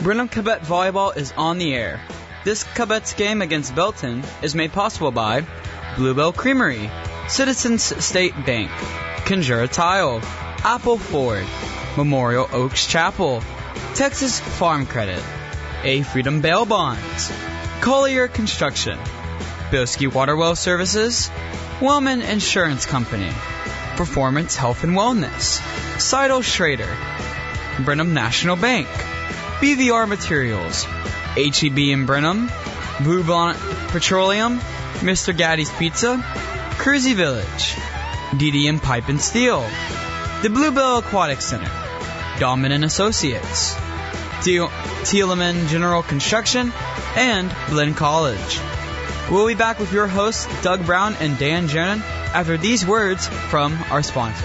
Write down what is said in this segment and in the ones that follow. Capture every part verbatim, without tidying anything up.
Brenham Cadet Volleyball is on the air. This Cadets game against Belton is made possible by Bluebell Creamery, Citizens State Bank, Conjura Tile, Apple Ford, Memorial Oaks Chapel, Texas Farm Credit, A Freedom Bail Bonds, Collier Construction, Bilski Waterwell Services, Wellman Insurance Company, Performance Health and Wellness, Seidel Schrader, Brenham National Bank, B V R Materials, H E B in Brenham, Blue Bonnet Petroleum, Mister Gaddy's Pizza, Cruzy Village, D D M Pipe and Steel, the Bluebell Aquatic Center, Dahlman and Associates, Thielemann General Construction, and Blinn College. We'll be back with your hosts, Doug Brown and Dan Jernan, after these words from our sponsors.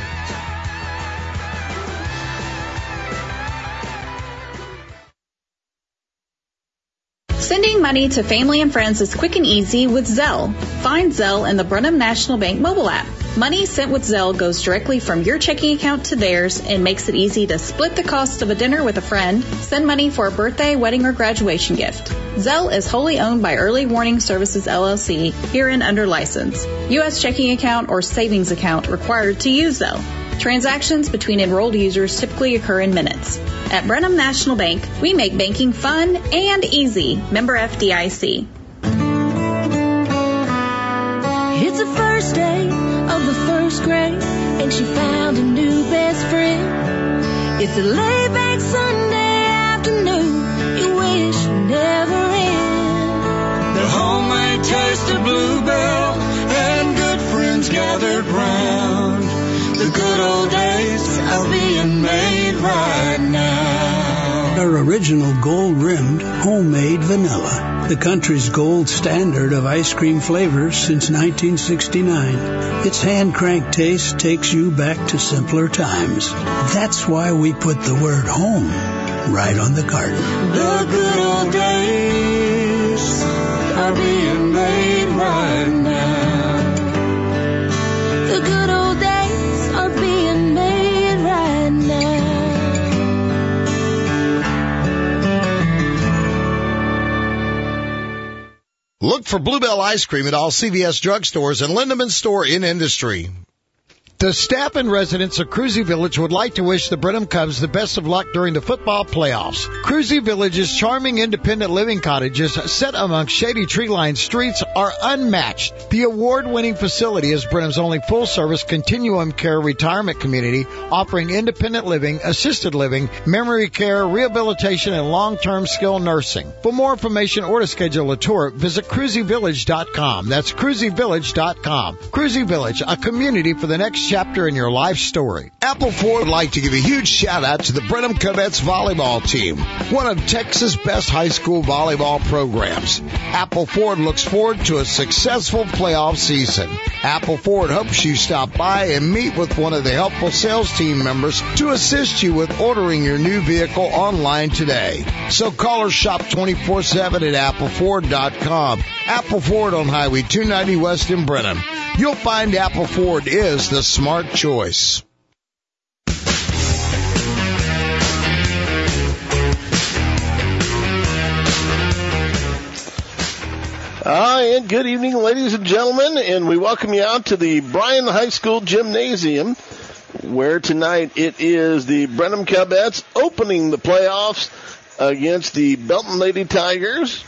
Sending money to family and friends is quick and easy with Zelle. Find Zelle in the Brenham National Bank mobile app. Money sent with Zelle goes directly from your checking account to theirs and makes it easy to split the cost of a dinner with a friend, send money for a birthday, wedding, or graduation gift. Zelle is wholly owned by Early Warning Services, L L C, herein under license. U S checking account or savings account required to use Zelle. Transactions between enrolled users typically occur in minutes. At Brenham National Bank, we make banking fun and easy. Member F D I C. It's the first day of the first grade, and she found a new best friend. It's a laid-back Sunday afternoon you wish never end. The homemade taste of Bluebell and good friends gathered round. The good old days are being made right now. Our original gold-rimmed homemade vanilla, the country's gold standard of ice cream flavors since nineteen sixty-nine. Its hand-cranked taste takes you back to simpler times. That's why we put the word home right on the carton. The good old days are being made right now. The good old days are being made right now. Look for Bluebell Ice Cream at all C V S drugstores and Lindemann Store in Industry. The staff and residents of Cruzy Village would like to wish the Brenham Cubs the best of luck during the football playoffs. Cruzy Village's charming independent living cottages set among shady tree-lined streets are unmatched. The award-winning facility is Brenham's only full-service continuum care retirement community, offering independent living, assisted living, memory care, rehabilitation, and long-term skilled nursing. For more information or to schedule a tour, visit cruzy village dot com. That's cruzy village dot com. Cruzy Village, a community for the next chapter in your life story. Apple Ford would like to give a huge shout out to the Brenham Cadets volleyball team, one of Texas' best high school volleyball programs. Apple Ford looks forward to a successful playoff season. Apple Ford hopes you stop by and meet with one of the helpful sales team members to assist you with ordering your new vehicle online today. So call or shop twenty-four seven at apple ford dot com. Apple Ford on Highway two ninety West in Brenham. You'll find Apple Ford is the smart choice. Hi, and good evening, ladies and gentlemen, and we welcome you out to the Bryan High School Gymnasium, where tonight it is the Brenham Cadets opening the playoffs against the Belton Lady Tigers.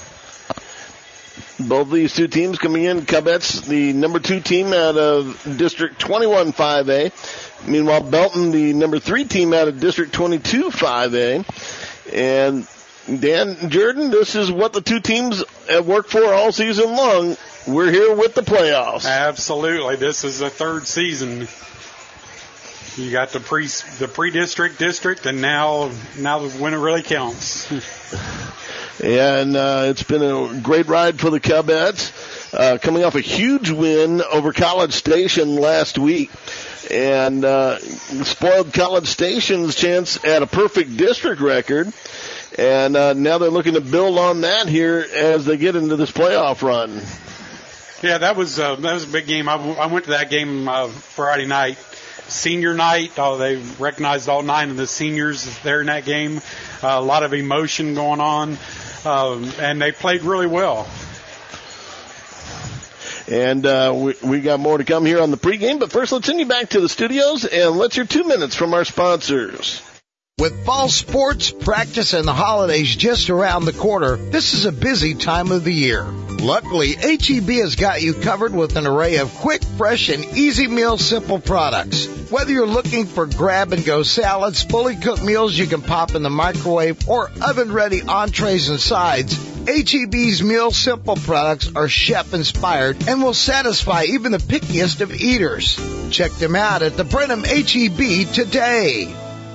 Both of these two teams coming in, Cadets, the number two team out of District twenty-one five A. Meanwhile, Belton, the number three team out of District twenty-two five A. And Dan Jordan, this is what the two teams have worked for all season long. We're here with the playoffs. Absolutely. This is the third season. You got the pre the pre-district district, and now now when it really counts. And uh, it's been a great ride for the Cadets, uh, coming off a huge win over College Station last week. And uh, spoiled College Station's chance at a perfect district record. And uh, now they're looking to build on that here as they get into this playoff run. Yeah, that was uh, that was a big game. I, w- I went to that game uh, Friday night. senior night. Oh, they recognized all nine of the seniors there in that game. Uh, a lot of emotion going on, um, and they played really well. And uh, we, we got more to come here on the pregame, but first let's send you back to the studios and let's hear two minutes from our sponsors. With fall sports, practice, and the holidays just around the corner, this is a busy time of the year. Luckily, H E B has got you covered with an array of quick, fresh, and easy meal simple products. Whether you're looking for grab-and-go salads, fully cooked meals you can pop in the microwave, or oven-ready entrees and sides, H E B's Meal Simple products are chef-inspired and will satisfy even the pickiest of eaters. Check them out at the Brenham H E B today.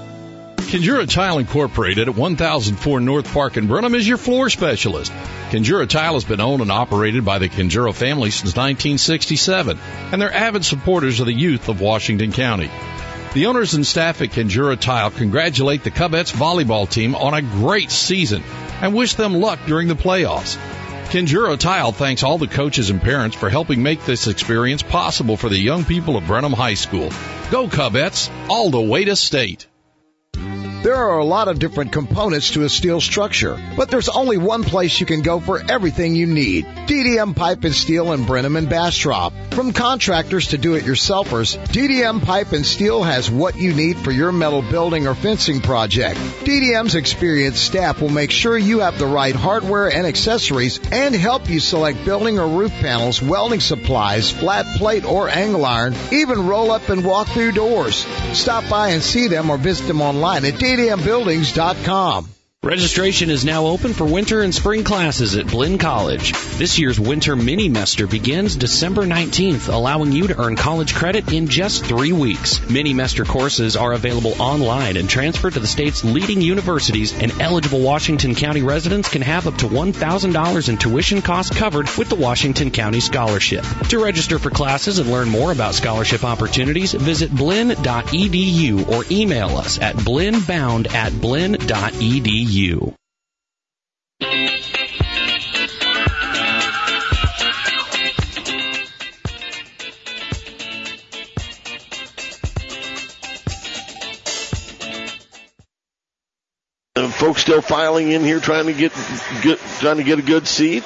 Conjura Tile Incorporated at one thousand four North Park in Brenham is your floor specialist. Conjura Tile has been owned and operated by the Conjura family since nineteen sixty-seven, and they're avid supporters of the youth of Washington County. The owners and staff at Conjura Tile congratulate the Cubets volleyball team on a great season and wish them luck during the playoffs. Conjura Tile thanks all the coaches and parents for helping make this experience possible for the young people of Brenham High School. Go Cubets, all the way to state. There are a lot of different components to a steel structure, but there's only one place you can go for everything you need. D D M Pipe and Steel in Brenham and Bastrop. From contractors to do-it-yourselfers, D D M Pipe and Steel has what you need for your metal building or fencing project. D D M's experienced staff will make sure you have the right hardware and accessories and help you select building or roof panels, welding supplies, flat plate or angle iron, even roll-up and walk-through doors. Stop by and see them or visit them online at D D M buildings dot com. Registration is now open for winter and spring classes at Blinn College. This year's winter mini-mester begins December nineteenth, allowing you to earn college credit in just three weeks. Mini-mester courses are available online and transfer to the state's leading universities, and eligible Washington County residents can have up to one thousand dollars in tuition costs covered with the Washington County Scholarship. To register for classes and learn more about scholarship opportunities, visit blinn dot e d u or email us at blinnbound at blinn dot e d u. You. Uh, folks still filing in here, trying to get, get trying to get a good seat.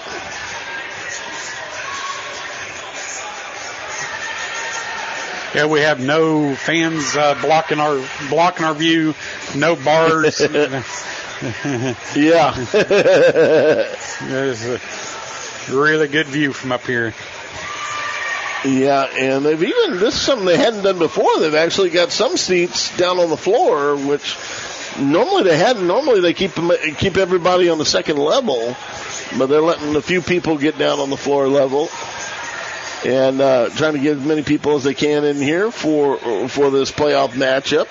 Yeah, we have no fans uh, blocking our blocking our view, no bars. Yeah. There's a really good view from up here. Yeah, and they've even, this is something they hadn't done before, they've actually got some seats down on the floor, which normally they hadn't. Normally they keep them, keep everybody on the second level, but they're letting a few people get down on the floor level and uh, trying to get as many people as they can in here for for this playoff matchup.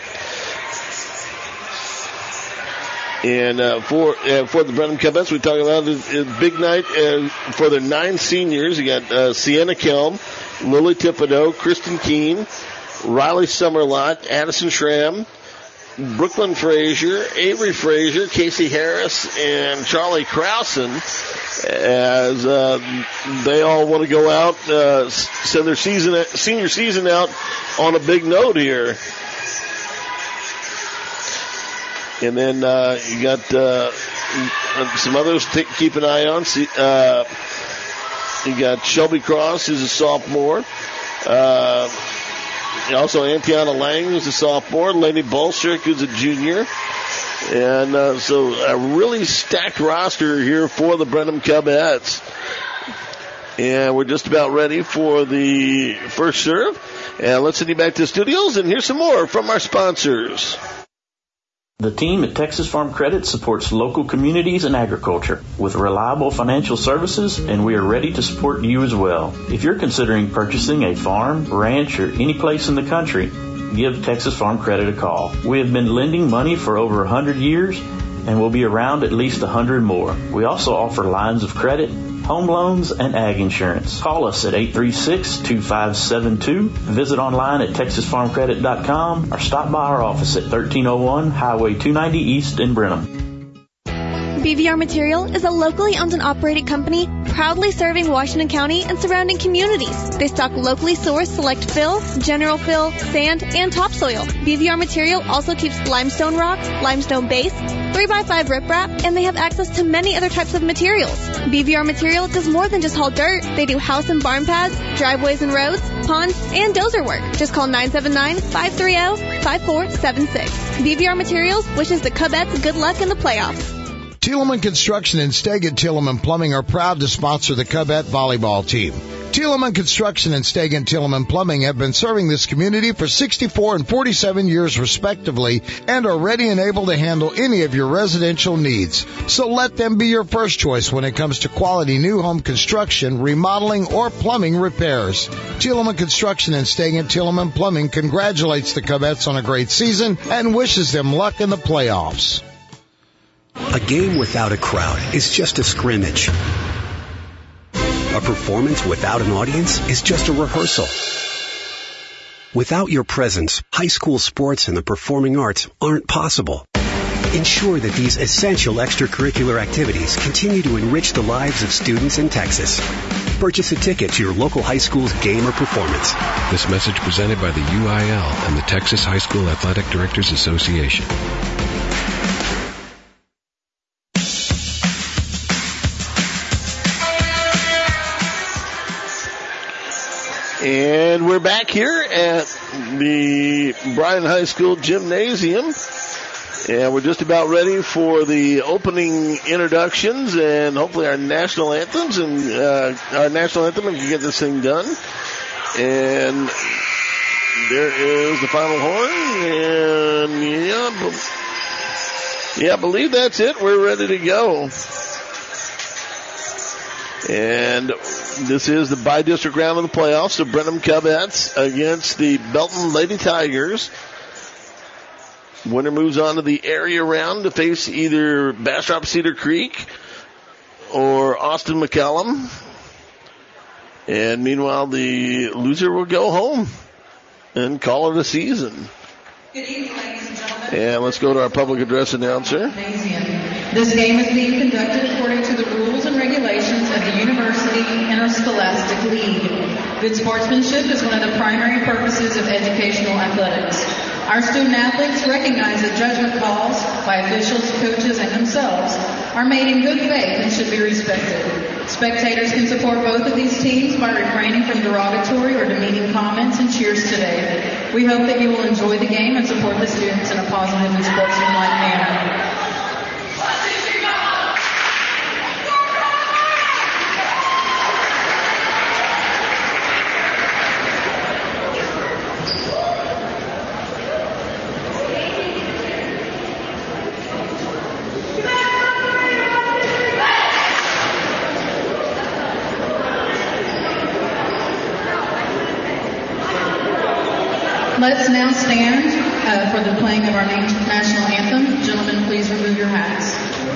And uh, for uh, for the Brenham Cubets, we talk about a, a big night uh, for their nine seniors. You got uh, Sienna Kelm, Lily Thibodeau, Kristen Keene, Riley Summerlot, Addison Schramm, Brooklyn Frazier, Avery Frazier, Casey Harris, and Charlie Krausen, as uh, they all want to go out, uh, send their season, senior season out on a big note here. And then uh, you got uh, some others to keep an eye on. Uh, you got Shelby Cross, who's a sophomore. Uh, also, Antiana Lang, who's a sophomore. Lady Bolstrick, who's a junior. And uh, so a really stacked roster here for the Brenham Cubets. And we're just about ready for the first serve. And let's send you back to the studios, and here's some more from our sponsors. The team at Texas Farm Credit supports local communities and agriculture with reliable financial services, and we are ready to support you as well. If you're considering purchasing a farm, ranch, or any place in the country, give Texas Farm Credit a call. We have been lending money for over one hundred years and will be around at least one hundred more. We also offer lines of credit, home loans, and ag insurance. Call us at eight three six, two five seven two, visit online at texas farm credit dot com, or stop by our office at thirteen oh one Highway two ninety East in Brenham. B V R Material is a locally owned and operated company proudly serving Washington County and surrounding communities. They stock locally sourced select fill, general fill, sand, and topsoil. B V R Material also keeps limestone rock, limestone base, three by five riprap, and they have access to many other types of materials. B V R Material does more than just haul dirt. They do house and barn pads, driveways and roads, ponds, and dozer work. Just call nine seven nine, five three zero, five four seven six. B V R Materials wishes the Cubettes good luck in the playoffs. Thielemann Construction and Stegan Thielemann Plumbing are proud to sponsor the Cubette volleyball team. Thielemann Construction and Stegan Thielemann Plumbing have been serving this community for sixty-four and forty-seven years respectively and are ready and able to handle any of your residential needs. So let them be your first choice when it comes to quality new home construction, remodeling, or plumbing repairs. Thielemann Construction and Stegan Thielemann Plumbing congratulates the Cubettes on a great season and wishes them luck in the playoffs. A game without a crowd is just a scrimmage. A performance without an audience is just a rehearsal. Without your presence, high school sports and the performing arts aren't possible. Ensure that these essential extracurricular activities continue to enrich the lives of students in Texas. Purchase a ticket to your local high school's game or performance. This message presented by the U I L and the Texas High School Athletic Directors Association. And we're back here at the Bryan High School Gymnasium. And we're just about ready for the opening introductions and hopefully our national anthems and uh, our national anthem, if we can get this thing done. And there is the final horn. And yeah, yeah, I believe that's it. We're ready to go. And this is the bi-district round of the playoffs. The Brenham Cubettes against the Belton Lady Tigers. Winner moves on to the area round to face either Bastrop Cedar Creek or Austin McCallum. And meanwhile, the loser will go home and call it a season. Good evening, ladies and gentlemen. And let's go to our public address announcer. This game is being conducted according to the rules and regulations of the University Interscholastic League. Good sportsmanship is one of the primary purposes of educational athletics. Our student athletes recognize that judgment calls by officials, coaches, and themselves are made in good faith and should be respected. Spectators can support both of these teams by refraining from derogatory or demeaning comments and cheers today. We hope that you will enjoy the game and support the students in a positive and sportsmanlike manner. Let's now stand uh, for the playing of our national anthem. Gentlemen, please remove your hats.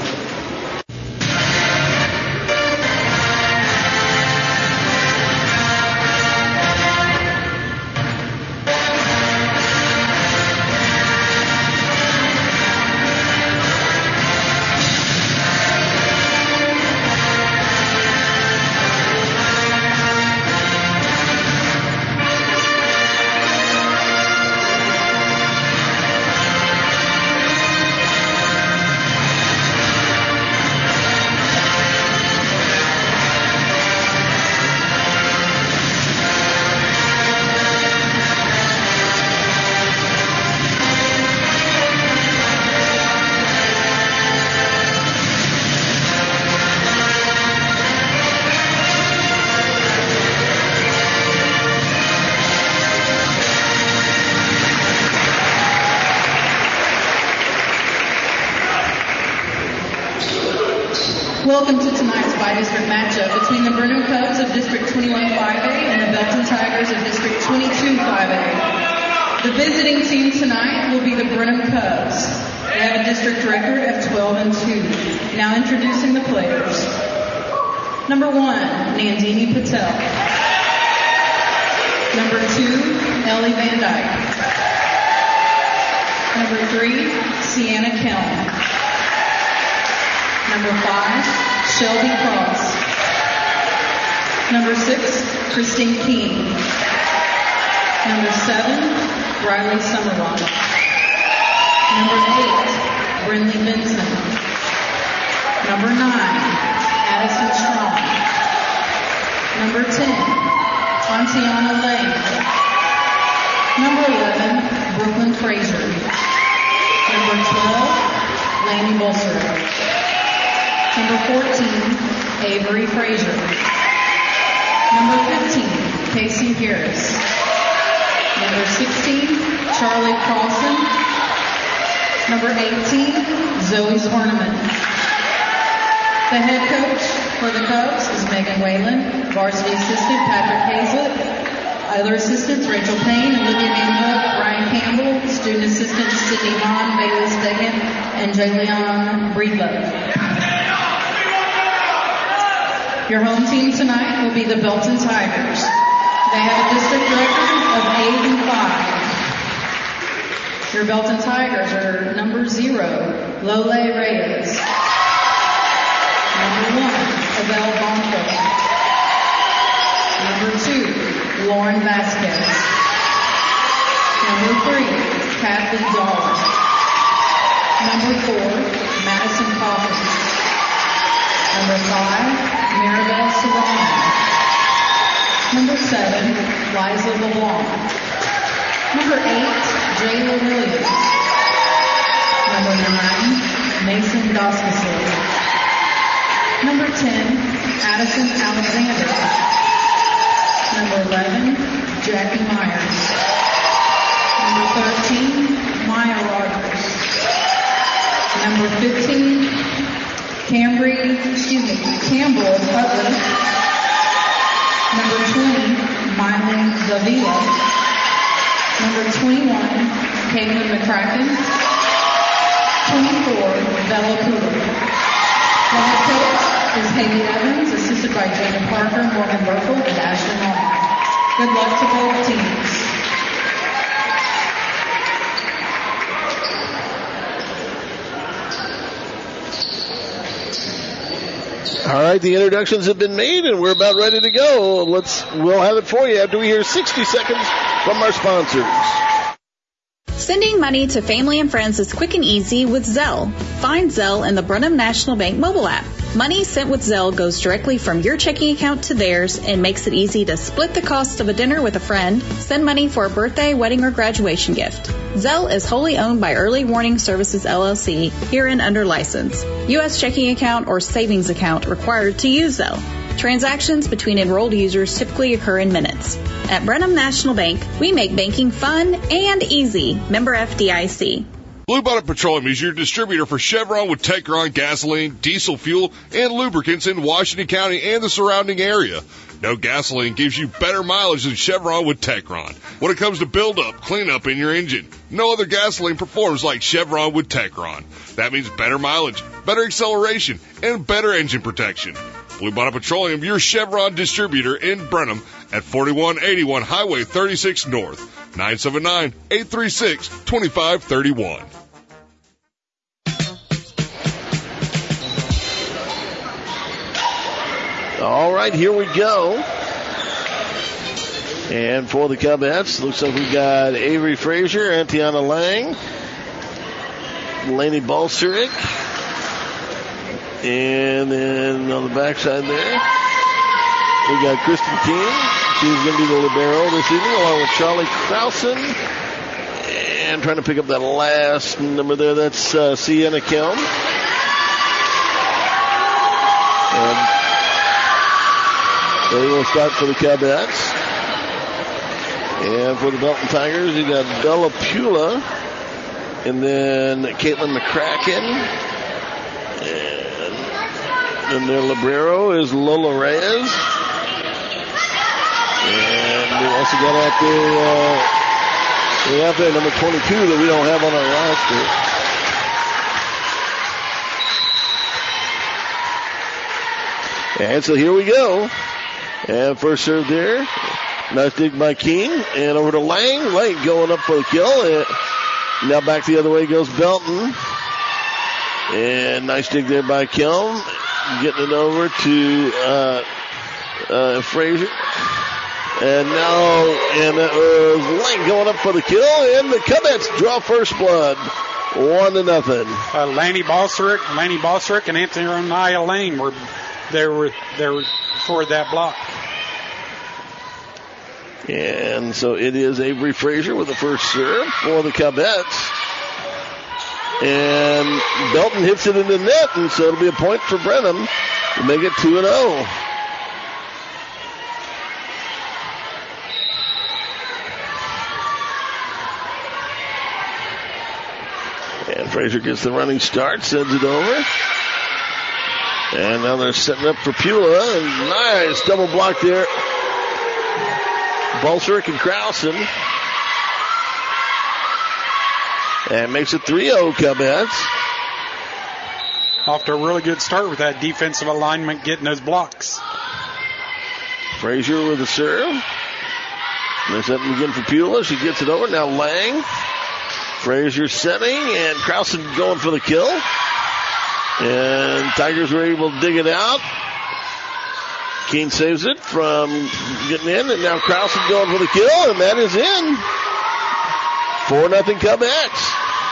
Welcome to tonight's bi-district matchup between the Brenham Cubs of District twenty-one five A and the Belton Tigers of District twenty-two five A. The visiting team tonight will be the Brenham Cubs. They have a district record of twelve and two. Now introducing the players. Number one, Nandini Patel. Number two, Ellie Van Dyke. Number three, Sienna Kelm. Number five, Shelby Cross. Number six, Christine King. Number seven, Riley Summerlawn. Number eight, Brinley Benson. Number nine, Addison Strong. Number ten, Antiana Lane. Number eleven, Brooklyn Fraser. Number twelve, Laney Bolser. Number fourteen, Avery Fraser. Number fifteen, Casey Harris. Number sixteen, Charlie Carlson. Number eighteen, Zoe Swarneman. The head coach for the Cubs is Megan Whalen. Varsity assistant, Patrick Hazlett. Other assistants, Rachel Payne, Olivia Manhook, Ryan Campbell. Student assistants, Sydney Hahn, Bailey Stegan, and Jayleon Breedlove. Your home team tonight will be the Belton Tigers. They have a district record of eight and five. Your Belton Tigers are number zero, Lole Reyes. Number one, Abel Bonco. Number two, Lauren Vasquez. Number three, Kathy Dollar. Number four, Madison Coffin. Number five, Maribel Serrano. Number seven, Liza LeBlanc. Number eight, Jayla Williams. Number nine, Mason Doskesley. Number ten, Addison Alexander. Number eleven, Jackie Myers. Number thirteen, Maya Rogers. Number fifteen, Cambry, excuse me, Campbell Putnam. Number twenty, Mylene Zavila. Number twenty-one, Caitlin McCracken. twenty-four, Bella Cooper. The head coach is Haley Evans, assisted by Jana Parker, Morgan Burkle, and Ashton Long. Good luck to both teams. All right, the introductions have been made, and we're about ready to go. Let's, we'll have it for you after we hear sixty seconds from our sponsors. Sending money to family and friends is quick and easy with Zelle. Find Zelle in the Brenham National Bank mobile app. Money sent with Zelle goes directly from your checking account to theirs and makes it easy to split the cost of a dinner with a friend, send money for a birthday, wedding, or graduation gift. Zelle is wholly owned by Early Warning Services, L L C, herein under license. U S checking account or savings account required to use Zelle. Transactions between enrolled users typically occur in minutes. At Brenham National Bank, we make banking fun and easy. Member F D I C. Blue Bonnet Petroleum is your distributor for Chevron with Techron gasoline, diesel fuel, and lubricants in Washington County and the surrounding area. No gasoline gives you better mileage than Chevron with Techron. When it comes to build-up, cleanup in your engine, no other gasoline performs like Chevron with Techron. That means better mileage, better acceleration, and better engine protection. Blue Bonnet Petroleum, your Chevron distributor in Brenham at forty-one eighty-one Highway thirty-six North. nine seven nine, eight three six, two five three one. All right, here we go. And for the Cubs, looks like we got Avery Frazier, Antiana Lang, Laney Balserick, and then on the backside there, we got Kristen King. She's going to be the libero this evening, along with Charlie Krausen. And trying to pick up that last number there, that's uh, Sienna Kelm. And they will start for the Cubs. And for the Belton Tigers, you got Bella Pula, and then Caitlin McCracken. And then their libero is Lola Reyes. And we also got out there, uh, we have there number twenty-two that we don't have on our roster. And so here we go. And first serve there. Nice dig by King. And over to Lang. Lang going up for the kill. And now back the other way goes Belton. And nice dig there by Kelm. Getting it over to uh, uh, Frazier. And now, and it was Lang going up for the kill, and the Cubets draw first blood. One to nothing. Uh, Lanny Bosrick, Lanny Bosrick, and Anthony Anaya Lane were there were there for that block. And so it is Avery Frazier with the first serve for the Cubets. And Belton hits it in the net, and so it'll be a point for Brenham to make it two and oh. And Frazier gets the running start, sends it over. And now they're setting up for Pula. And nice double block there. Balserick and Krausen. And makes it three oh Cubets. Off to a really good start with that defensive alignment, getting those blocks. Frazier with the serve. They're setting again for Pula. She gets it over. Now Lang. Frazier setting, and Krausen going for the kill. And Tigers were able to dig it out. Keene saves it from getting in, and now Krausen going for the kill, and that is in. four nothing Cubets.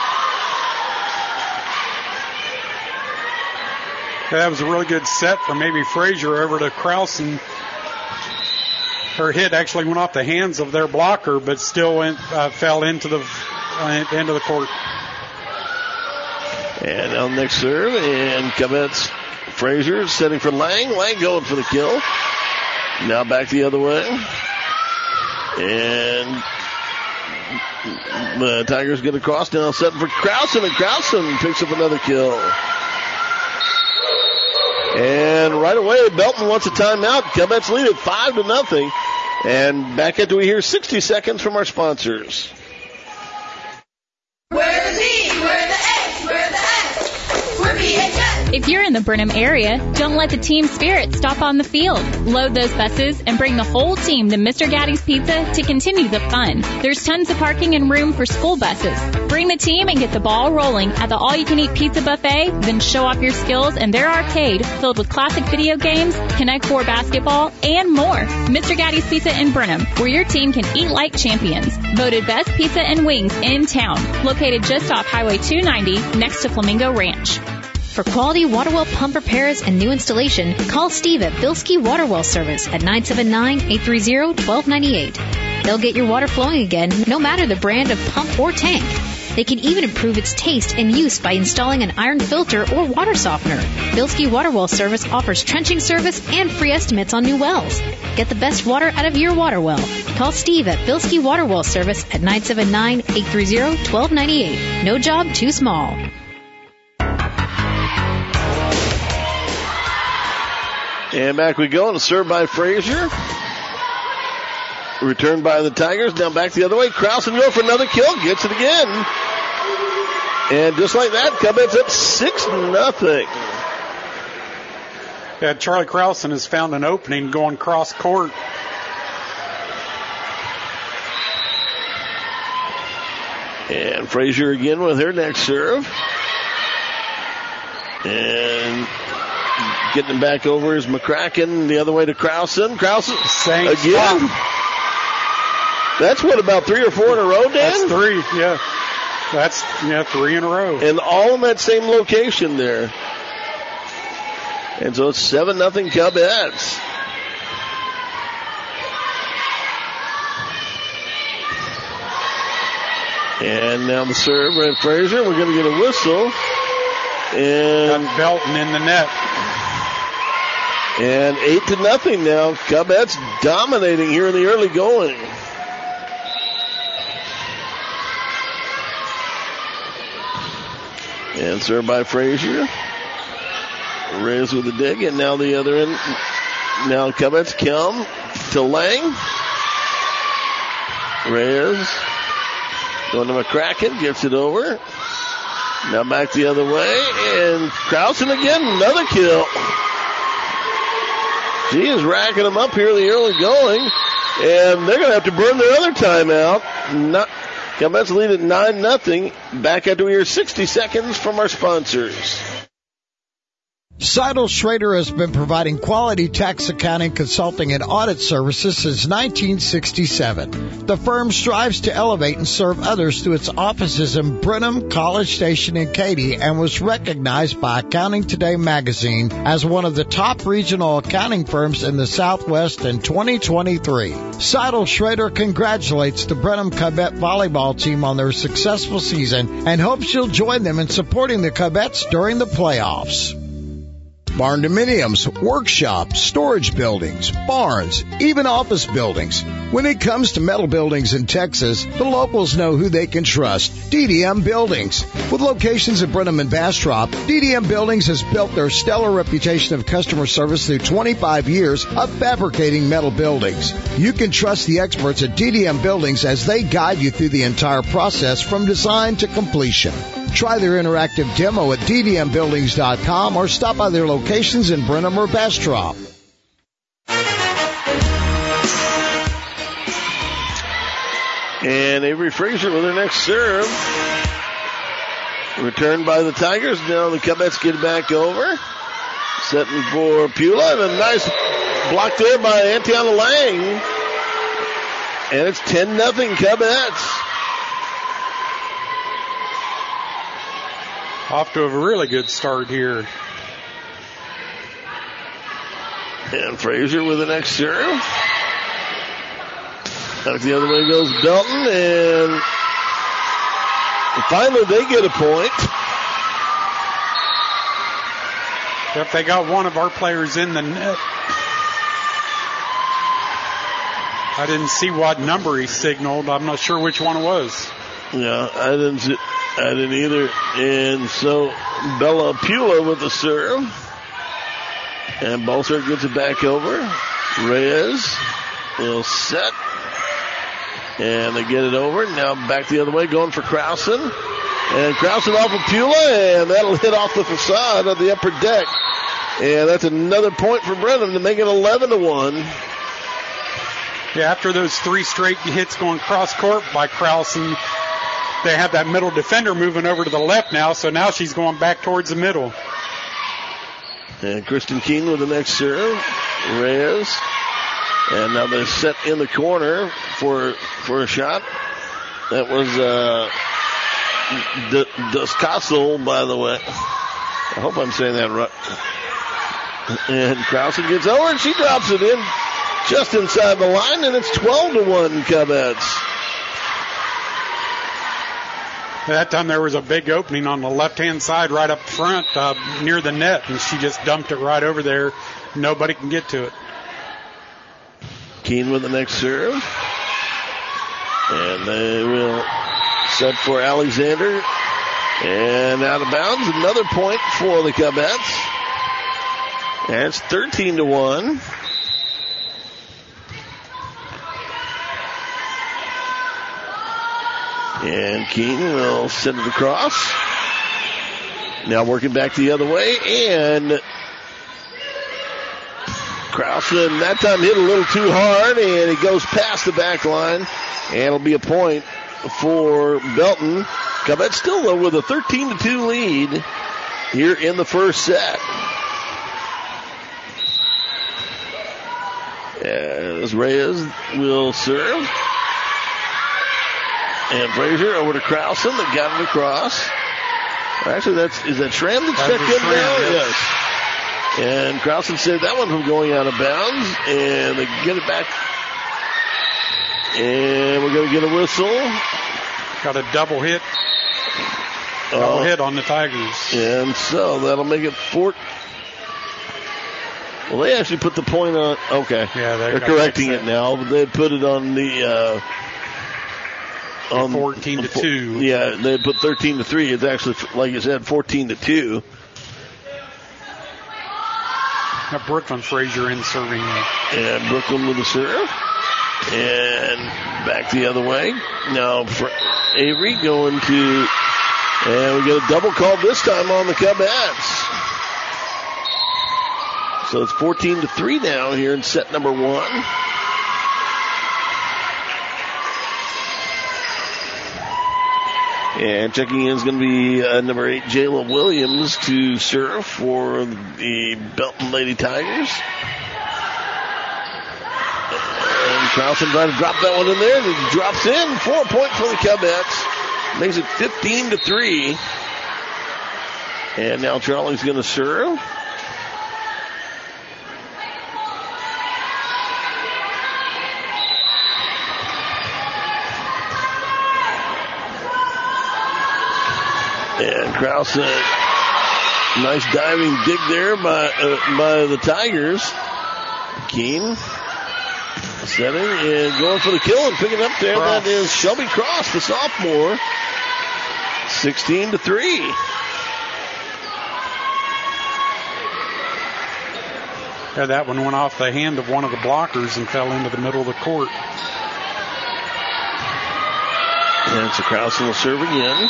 That was a really good set from maybe Frazier over to Krausen. Her hit actually went off the hands of their blocker, but still went, uh, fell into the uh, end of the court. And now next serve, and Cubets Frazier setting for Lang. Lang going for the kill. Now back the other way. And the Tigers get across now, setting for Krausen, and Krausen picks up another kill. And right away, Belton wants a timeout. Cubets lead it five to nothing. And back after we hear sixty seconds from our sponsors. We're the B, we're the S, we're the S, we're B H S. If you're in the Brenham area, don't let the team spirit stop on the field. Load those buses and bring the whole team to Mister Gaddy's Pizza to continue the fun. There's tons of parking and room for school buses. Bring the team and get the ball rolling at the all-you-can-eat pizza buffet, then show off your skills in their arcade filled with classic video games, Connect Four basketball, and more. Mister Gaddy's Pizza in Brenham, where your team can eat like champions. Voted best pizza and wings in town. Located just off Highway two ninety next to Flamingo Ranch. For quality water well pump repairs and new installation, call Steve at Bilski Water Well Service at nine seven nine, eight three zero, one two nine eight. They'll get your water flowing again, no matter the brand of pump or tank. They can even improve its taste and use by installing an iron filter or water softener. Bilski Water Well Service offers trenching service and free estimates on new wells. Get the best water out of your water well. Call Steve at Bilski Water Well Service at nine seven nine, eight three zero, one two nine eight. No job too small. And back we go, and a serve by Frazier. Returned by the Tigers. Now back the other way. Krausen go for another kill. Gets it again. And just like that, Cubets up six nothing. Yeah, Charlie Krausen has found an opening going cross court. And Frazier again with her next serve. And getting it back over is McCracken. The other way to Krausen. Krausen Same again. spot. That's what, about three or four in a row, Dan? That's three, yeah. That's, yeah, three in a row. And all in that same location there. And so it's seven nothing Cubets. And now the serve, Brent Frazier. We're going to get a whistle. And got Belton in the net. And eight to nothing now. Cubets dominating here in the early going. And served by Frazier. Reyes with the dig, and now the other end. Now Cubets come to Lang. Reyes going to McCracken, gets it over. Now back the other way, and Krausen again, another kill. She is racking them up here in the early going, and they're going to have to burn their other timeout. Not Cubets lead at nine nothing. Back after we hear sixty seconds from our sponsors. Seidel Schrader has been providing quality tax accounting, consulting, and audit services since nineteen sixty-seven. The firm strives to elevate and serve others through its offices in Brenham, College Station, and Katy, and was recognized by Accounting Today magazine as one of the top regional accounting firms in the Southwest in twenty twenty-three. Seidel Schrader congratulates the Brenham Cubette volleyball team on their successful season and hopes you'll join them in supporting the Cubettes during the playoffs. Barn dominiums, workshops, storage buildings, barns, even office buildings. When it comes to metal buildings in Texas, the locals know who they can trust. D D M Buildings. With locations at Brenham and Bastrop, D D M Buildings has built their stellar reputation of customer service through twenty-five years of fabricating metal buildings. You can trust the experts at D D M Buildings as they guide you through the entire process from design to completion. Try their interactive demo at d d m buildings dot com or stop by their locations in Brenham or Bastrop. And Avery Frazier with her next serve. Returned by the Tigers. Now the Cubettes get back over. Setting for Pula. And a nice block there by Antiana Lang. And it's ten nothing Cubettes. Off to a really good start here. And Frazier with the next serve. Out the other way goes Belton, and finally they get a point. Yep, they got one of our players in the net. I didn't see what number he signaled. I'm not sure which one it was. Yeah, I didn't see, I didn't either. And so Bella Pula with the serve. And Balser gets it back over. Reyes will set. And they get it over. Now back the other way, going for Krausen. And Krausen off of Pula, and that'll hit off the facade of the upper deck. And that's another point for Brenham to make it eleven to one. Yeah, after those three straight hits going cross court by Krausen, they have that middle defender moving over to the left now, so now she's going back towards the middle. And Kristen Keene with the next serve. Reyes. And now they're set in the corner for for a shot. That was uh, D- Duscastle, by the way. I hope I'm saying that right. And Krausen gets over and she drops it in just inside the line, and it's twelve to one Cubettes. That time there was a big opening on the left-hand side right up front uh, near the net, and she just dumped it right over there. Nobody can get to it. Keene with the next serve. And they will set for Alexander. And out of bounds, another point for the Cubettes. And it's thirteen to one. And Keene will send it across. Now working back the other way. And Krausen that time hit a little too hard, and it goes past the back line. And it'll be a point for Belton. Cubettes still though with a thirteen to two lead here in the first set. As Reyes will serve. And Frazier over to Krausen that got it across. Actually, that's is that Schramm that's checked in now? Yes. And Krausen saved that one from going out of bounds. And they get it back. And we're going to get a whistle. Got a double hit. Double uh, hit on the Tigers. And so that'll make it four. Well, they actually put the point on. Okay. Yeah, they're correcting it now. But they put it on the. Uh, on fourteen to two. Yeah, they put thirteen to three. It's actually, like you said, fourteen to two. Now Brooklyn Frazier in serving. And Brooklyn with the serve. And back the other way. Now for Avery going to, and we get a double call this time on the Cubettes. So it's fourteen to three now here in set number one. And checking in is going to be uh, number eight, Jayla Williams, to serve for the Belton Lady Tigers. And Carlson trying to drop that one in there, and it drops in. Four point for the Cubets. Makes it fifteen to three. And now Charlie's going to serve. And Krause, uh, nice diving dig there by uh, by the Tigers. Keene setting and going for the kill and picking up there. Cross. That is Shelby Cross, the sophomore. sixteen to three. Yeah, that one went off the hand of one of the blockers and fell into the middle of the court. And so Krause will serve again.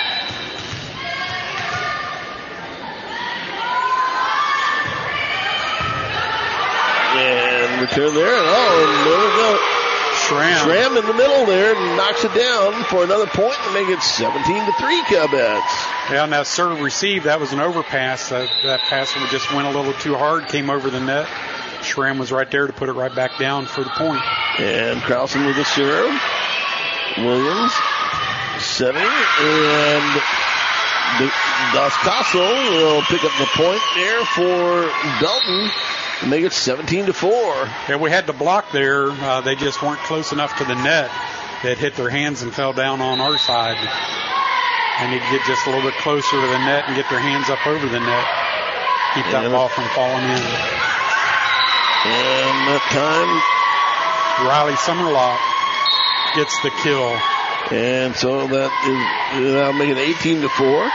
And return there. And oh, there we go. Schramm. Schramm in the middle there knocks it down for another point to make it seventeen to three Cubets. Yeah, and that serve receive, that was an overpass. That, that pass just went a little too hard, came over the net. Schramm was right there to put it right back down for the point. And Krausen with the serve. Williams setting, and Dos Caso will pick up the point there for Belton. Make it seventeen to four. Yeah, we had the block there. Uh, they just weren't close enough to the net. It hit their hands and fell down on our side. And need to get just a little bit closer to the net and get their hands up over the net. Keep that and ball from falling in. And that time, Riley Summerlock gets the kill. And so that is now making eighteen to four.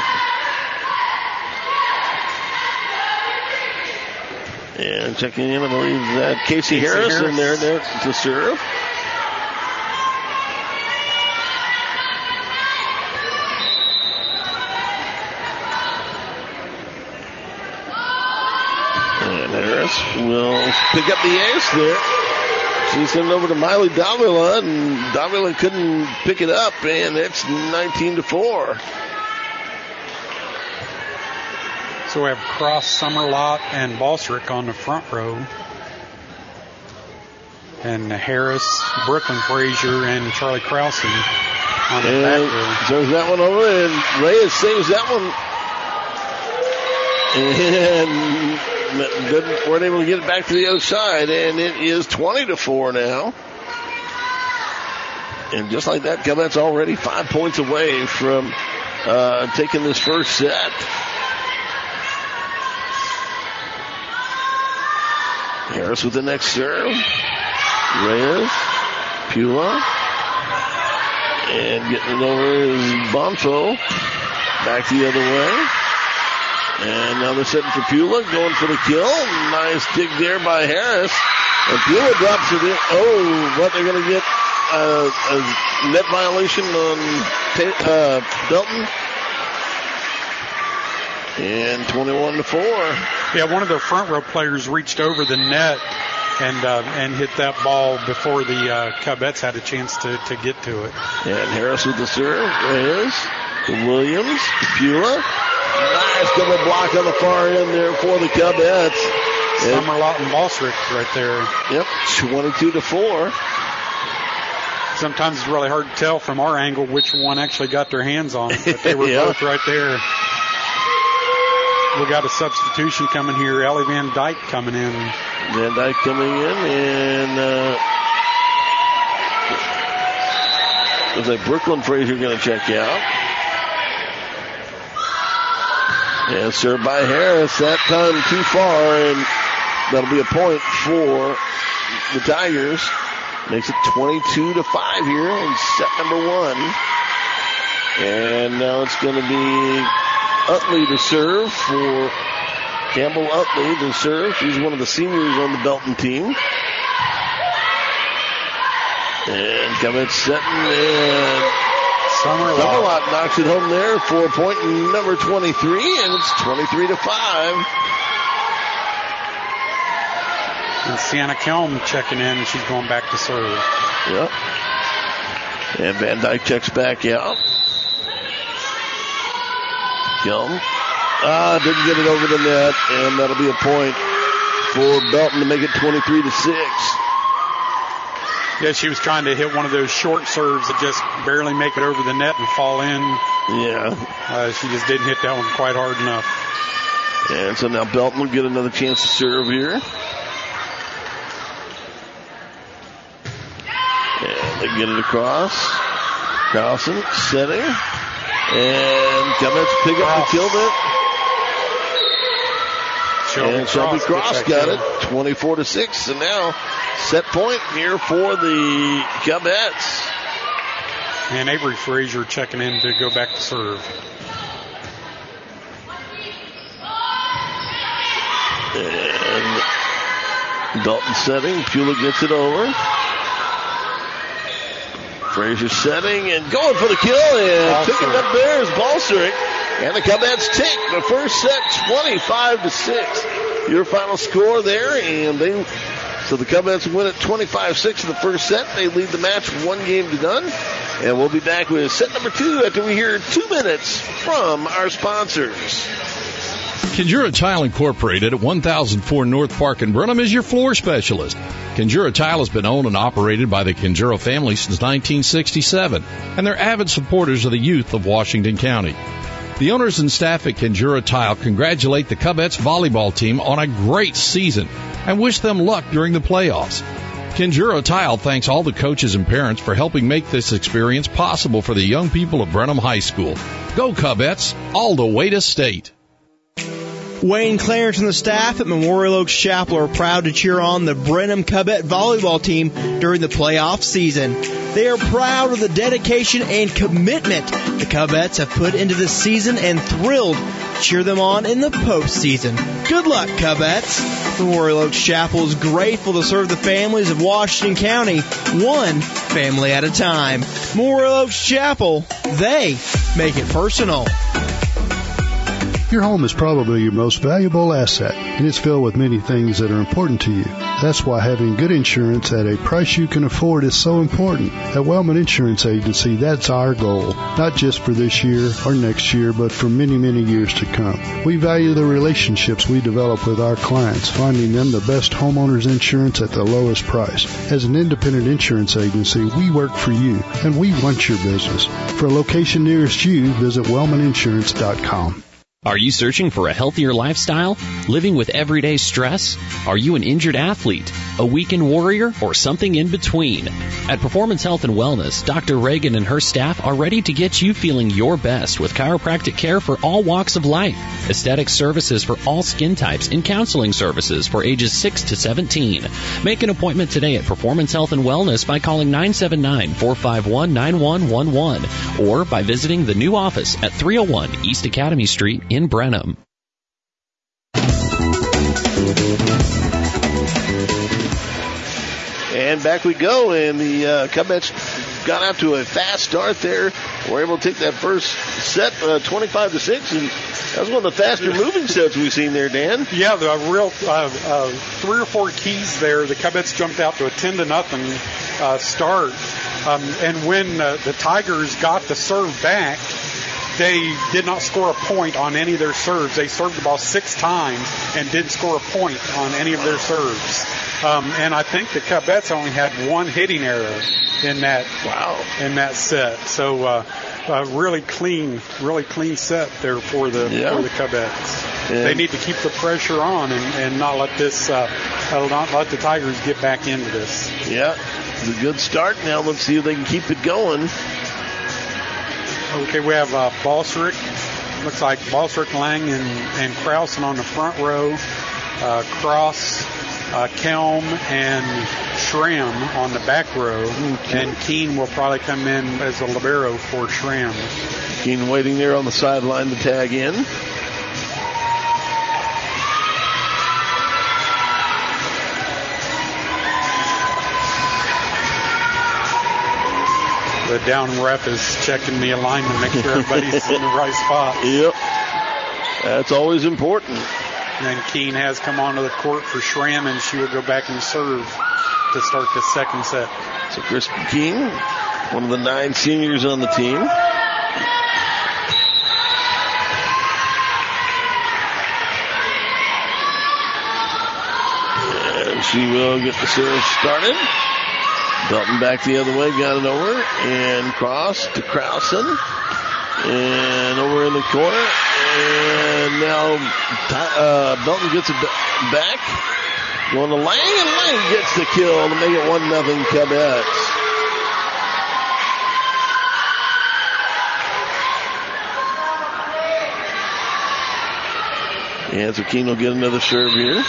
And checking in, I believe that Casey, Casey Harris, Harris in there, there to serve. And Harris will pick up the ace there. She sent it over to Miley Davila, and Davila couldn't pick it up, and it's nineteen to four. So we have Cross, Summerlot, and Balsrick on the front row. And Harris, Brooklyn Frazier, and Charlie Krausen on the and back row. Throws that one over, and Reyes saves that one. And didn't, weren't able to get it back to the other side, and it is twenty to four now. And just like that, Cubs already five points away from uh, taking this first set. Harris with the next serve. Reyes, Pula, and getting it over is Bonfo. Back the other way. And now they're setting for Pula, going for the kill. Nice dig there by Harris. And Pula drops it in. Oh, what, they're going to get uh, a net violation on uh, Belton. And twenty-one to four. Yeah, one of their front row players reached over the net and uh, and hit that ball before the uh, Cubets had a chance to, to get to it. And Harris with the serve. Reyes to Williams to Pula. Nice double block on the far end there for the Cubets. Summerlot and Balsrick right there. Yep, twenty-two to four. Sometimes it's really hard to tell from our angle which one actually got their hands on it, but they were yeah. both right there. We got a substitution coming here. Ellie Van Dyke coming in. Van Dyke coming in, and uh, looks like Brooklyn Frazier going to check out. And served by Harris. That time too far, and that'll be a point for the Tigers. Makes it twenty-two to five here in set number one. And now it's going to be Utley to serve for Campbell Utley to serve. She's one of the seniors on the Belton team. And Cubets setting, and Summerlot. Summerlot knocks it home there for point number twenty-three, and it's twenty-three to five. And Sienna Kelm checking in, and she's going back to serve. Yep. And Van Dyke checks back out. Kelm. Ah, didn't get it over the net, and that'll be a point for Belton to make it twenty-three to six. Yeah, she was trying to hit one of those short serves that just barely make it over the net and fall in. Yeah. Uh, she just didn't hit that one quite hard enough. And so now Belton will get another chance to serve here. And they get it across. Carlson setting. And Cubets pick up the kill bit. Shelby and Shelby Cross Cross got it, twenty-four to six, and now set point here for the Cubets. And Avery Frazier checking in to go back to serve. And Dalton setting, Pula gets it over. Frazier setting and going for the kill, and picking up there is Balserick. And the Cubets take the first set twenty-five to six. Your final score there, and they so the Cubets win at twenty-five six in the first set. They lead the match one game to none. And we'll be back with set number two after we hear two minutes from our sponsors. Conjura Tile Incorporated at one thousand four North Park in Brenham is your floor specialist. Conjura Tile has been owned and operated by the Conjura family since nineteen sixty-seven, and they're avid supporters of the youth of Washington County. The owners and staff at Conjura Tile congratulate the Cubets volleyball team on a great season and wish them luck during the playoffs. Conjura Tile thanks all the coaches and parents for helping make this experience possible for the young people of Brenham High School. Go Cubets, all the way to state. Wayne Clarence and the staff at Memorial Oaks Chapel are proud to cheer on the Brenham Cubet volleyball team during the playoff season. They are proud of the dedication and commitment the Cubets have put into this season and thrilled to cheer them on in the postseason. Good luck, Cubets. Memorial Oaks Chapel is grateful to serve the families of Washington County, one family at a time. Memorial Oaks Chapel, they make it personal. Your home is probably your most valuable asset, and it's filled with many things that are important to you. That's why having good insurance at a price you can afford is so important. At Wellman Insurance Agency, that's our goal, not just for this year or next year, but for many, many years to come. We value the relationships we develop with our clients, finding them the best homeowners insurance at the lowest price. As an independent insurance agency, we work for you, and we want your business. For a location nearest you, visit wellman insurance dot com. Are you searching for a healthier lifestyle? Living with everyday stress? Are you an injured athlete, a weakened warrior, or something in between? At Performance Health and Wellness, Doctor Reagan and her staff are ready to get you feeling your best with chiropractic care for all walks of life, aesthetic services for all skin types, and counseling services for ages six to seventeen. Make an appointment today at Performance Health and Wellness by calling nine seven nine, four five one, nine one one one or by visiting the new office at three oh one East Academy Street in Brenham. And back we go, and the uh, Cubets got out to a fast start there. We're able to take that first set, uh, twenty-five to six, and that was one of the faster moving sets we've seen there, Dan. Yeah, the real uh, uh, three or four keys there. The Cubets jumped out to a ten to nothing uh, start, um, and when uh, the Tigers got the serve back, they did not score a point on any of their serves. They served the ball six times and didn't score a point on any of their serves. Um, and I think the Cubets only had one hitting error in that wow in that set. So uh, uh, really clean, really clean set there for the yeah. for the Cubets. Yeah. They need to keep the pressure on and, and not let this uh, not let the Tigers get back into this. Yeah, it's a good start. Now let's see if they can keep it going. Okay, we have uh, Balserick. Looks like Balserick, Lang, and, and Krausen on the front row. Uh, Cross, uh, Kelm, and Schramm on the back row. Okay. And Keene will probably come in as a libero for Schramm. Keene waiting there on the sideline to tag in. The down rep is checking the alignment, make sure everybody's in the right spot. Yep. That's always important. And Keene has come onto the court for Schramm, and she will go back and serve to start the second set. So Kristen Keene, one of the nine seniors on the team. she will get the serve started. Belton back the other way, got it over, and cross to Krausen. And over in the corner. And now uh, Belton gets it back. Going to Lang, and Lang gets the kill to make it one nothing Covettes. And so Keene will get another serve here.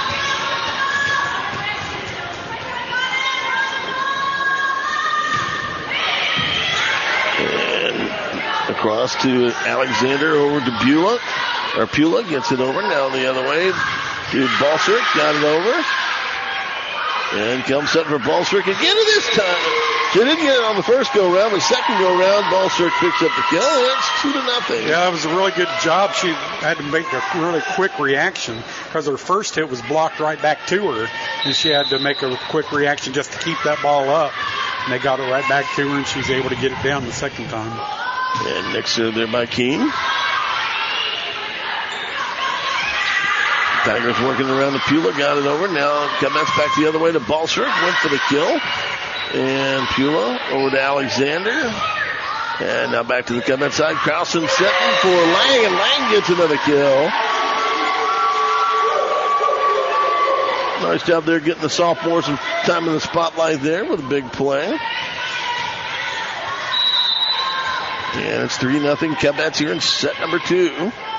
Across to Alexander, over to Beulah. Or Pula gets it over. Now the other way to Balsrick. Got it over. And comes up for Balsrick again this time. She didn't get it on the first go round. The second go round, Balsrick picks up the kill. And it's two to nothing. Yeah, it was a really good job. She had to make a really quick reaction because her first hit was blocked right back to her. And she had to make a quick reaction just to keep that ball up. And they got it right back to her, and she was able to get it down the second time. And next serve there by Keene. Tigers working around the Pula, got it over. Now Covettes back the other way to Balsrick, went for the kill. And Pula over to Alexander. And now back to the Covettes side. Krausen setting for Lang, and Lang gets another kill. Nice job there getting the sophomore some time in the spotlight there with a big play. And it's three nothing Covettes here in set number two.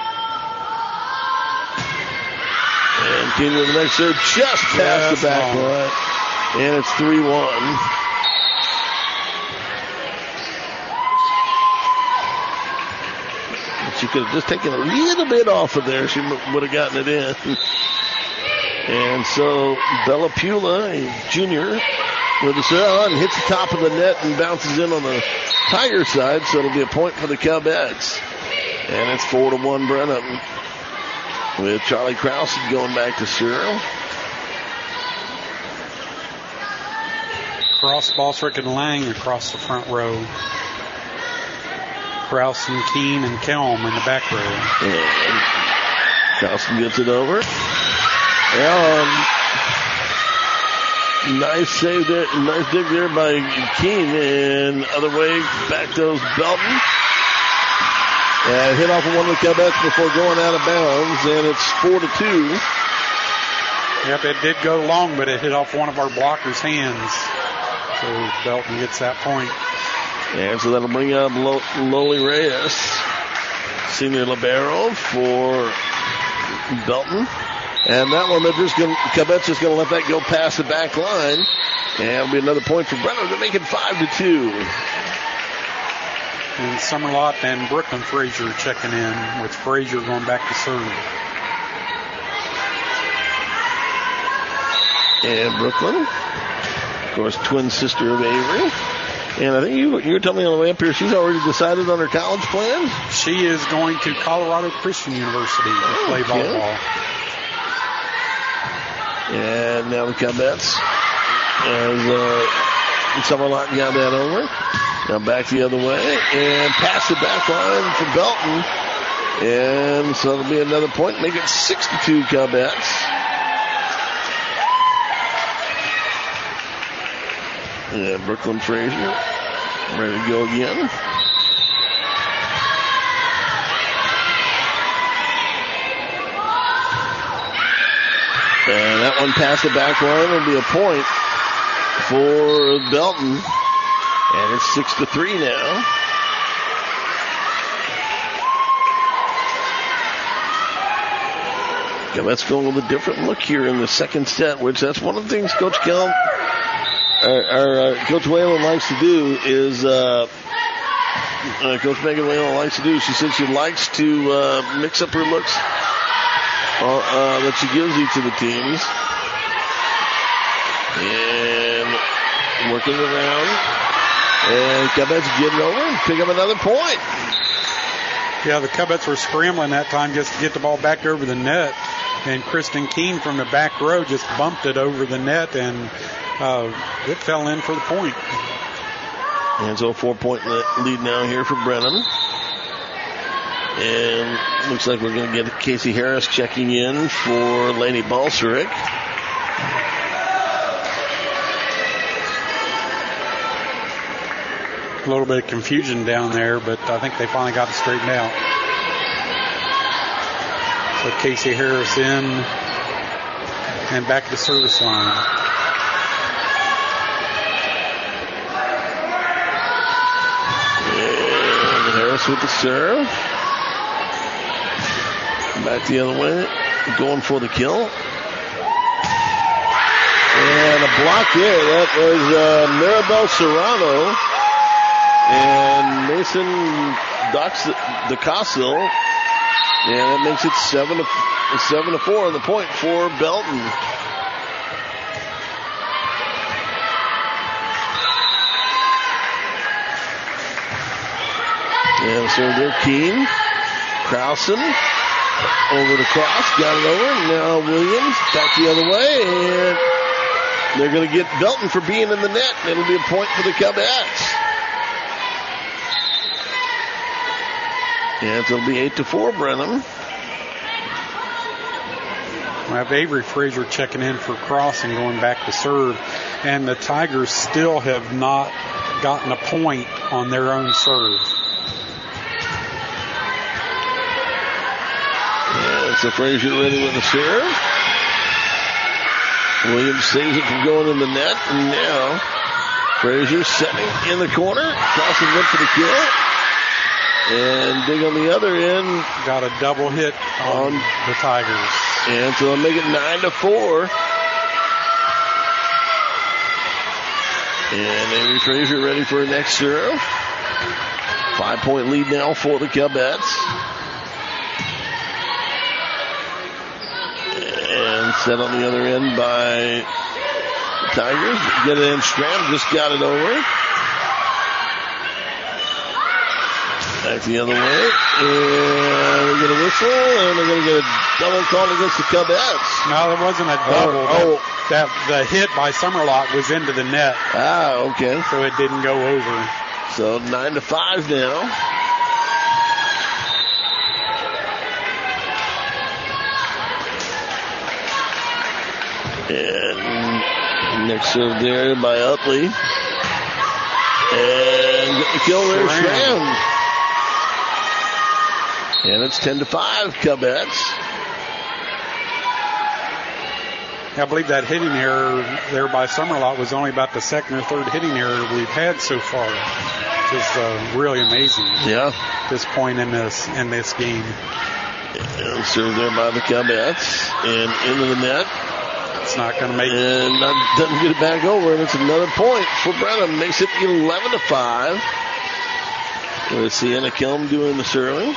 And Keene with the next serve just past yeah, the back line. And it's three one. She could have just taken a little bit off of there. She would have gotten it in. And so Bella Pula, a junior, with the serve on, hits the top of the net and bounces in on the Tiger side, so it'll be a point for the Covettes. And it's four to one Brenham. With Charlie Krause going back to serve. Cross Balsrick and Lang across the front row. Krause and Keene and Kelm in the back row. And Krause gets it over. And nice save there, nice dig there by Keene, and other way back goes Belton. And hit off of one of the Covettes before going out of bounds, and it's four to two. Yep, it did go long, but it hit off one of our blockers' hands. So Belton gets that point. And so that'll bring up Loli Reyes, senior libero for Belton. And that one, they're just going, Covettes just going to let that go past the back line. And it'll be another point for Brenham to make it five to two. And Summerlot and Brooklyn Frazier checking in, with Frazier going back to serve. And Brooklyn, of course, twin sister of Avery. And I think you, you were telling me on the way up here, she's already decided on her college plans? She is going to Colorado Christian University to oh, play okay. volleyball. And now the Covettes, as uh, Summerlot got that over. Now back the other way, and past the back line for Belton. And so it'll be another point, make it six to two Covettes. And Brooklyn Frazier ready to go again. And that one past the back line will be a point for Belton. And it's six to three now. Yeah, let's go with a different look here in the second set, which that's one of the things Coach Kelm, or, or uh, Coach Whalen likes to do is, uh, uh, Coach Megan Whalen likes to do. She says she likes to uh, mix up her looks uh, uh, that she gives each of the teams. And working around. And Covettes get it over and pick up another point. Yeah, the Covettes were scrambling that time just to get the ball back over the net. And Kristen Keene from the back row just bumped it over the net, and uh, it fell in for the point. And so a four-point lead now here for Brenham. And looks like we're going to get Casey Harris checking in for Laney Balsrick. A little bit of confusion down there, but I think they finally got it straightened out. So Casey Harris in and back to the service line. And Harris with the serve. Back the other way, going for the kill. And a block there. That was uh, Maribel Serrano and Mason DeCastle. And that makes it seven to seven to four on the point for Belton. And so they're Keene, Krausen, over to Cross, got it over. Now Williams back the other way, and they're going to get Belton for being in the net. It'll be a point for the Cubs. And it'll be eight to four, Brenham. We have Avery Frazier checking in for Cross and going back to serve. And the Tigers still have not gotten a point on their own serve. Yeah, so Frazier ready with the serve. Williams saves it from going in the net. And now Frazier setting in the corner. Crossing went for the kill. And big on the other end. Got a double hit on, on the Tigers. And so they'll make it nine to four. And Avery Frazier ready for the next serve. Five point lead now for the Cubs. And set on the other end by the Tigers. Get it in. Stram just got it over. Back the other way. And they're going to whistle, and they're going to get a double call against the Cubs. No, there wasn't a double. Oh, oh. That, the hit by Summerlock was into the net. Ah, okay. So it didn't go over. So nine to five now. And next serve there by Utley. And get the kill there, Schramm. And it's ten to five, Cubs. I believe that hitting error there by Summerlot was only about the second or third hitting error we've had so far, which is uh, really amazing. Yeah. At this point in this in this game. And served there by the Cubs and into the net. It's not going to make it. And not, doesn't get it back over, and it's another point for Brenham. Makes it eleven to five. With Sienna Kilm doing the serving.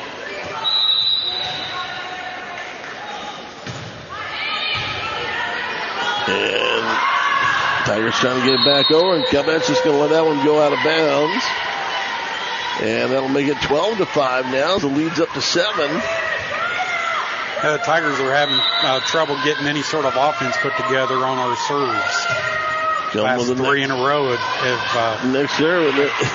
And Tigers trying to get it back over, and Cubs just going to let that one go out of bounds. And that'll make it twelve to five now. The lead's up to seven. Uh, the Tigers are having uh, trouble getting any sort of offense put together on our serves. Last three next, in a row have... Uh, next serve.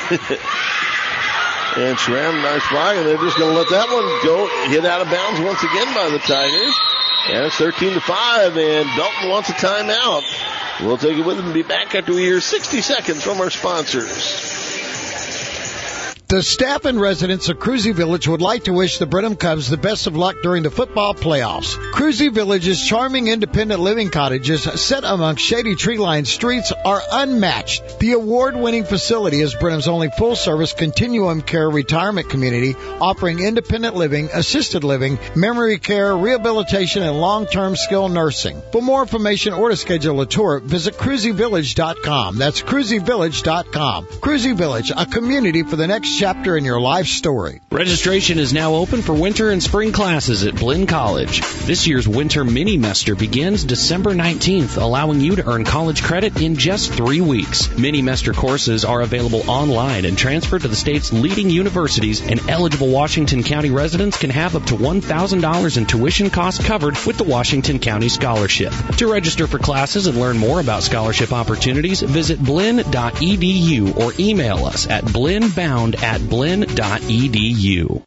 And Schramm, nice block, and they're just going to let that one go, hit out of bounds once again by the Tigers. And it's thirteen to five, and Belton wants a timeout. We'll take it with him and be back after we hear sixty seconds from our sponsors. The staff and residents of Cruzy Village would like to wish the Brenham Cubs the best of luck during the football playoffs. Cruzy Village's charming independent living cottages set among shady tree-lined streets are unmatched. The award-winning facility is Brenham's only full-service continuum care retirement community, offering independent living, assisted living, memory care, rehabilitation, and long-term skilled nursing. For more information or to schedule a tour, visit cruzy village dot com. That's cruzy village dot com. Cruzy Village, a community for the next chapter in your life story. Registration is now open for winter and spring classes at Blinn College. This year's winter mini-mester begins December nineteenth, allowing you to earn college credit in just three weeks. Mini-mester courses are available online and transferred to the state's leading universities, and eligible Washington County residents can have up to one thousand dollars in tuition costs covered with the Washington County Scholarship. To register for classes and learn more about scholarship opportunities, visit blinn dot e d u or email us at blinnbound at blinn dot e d u.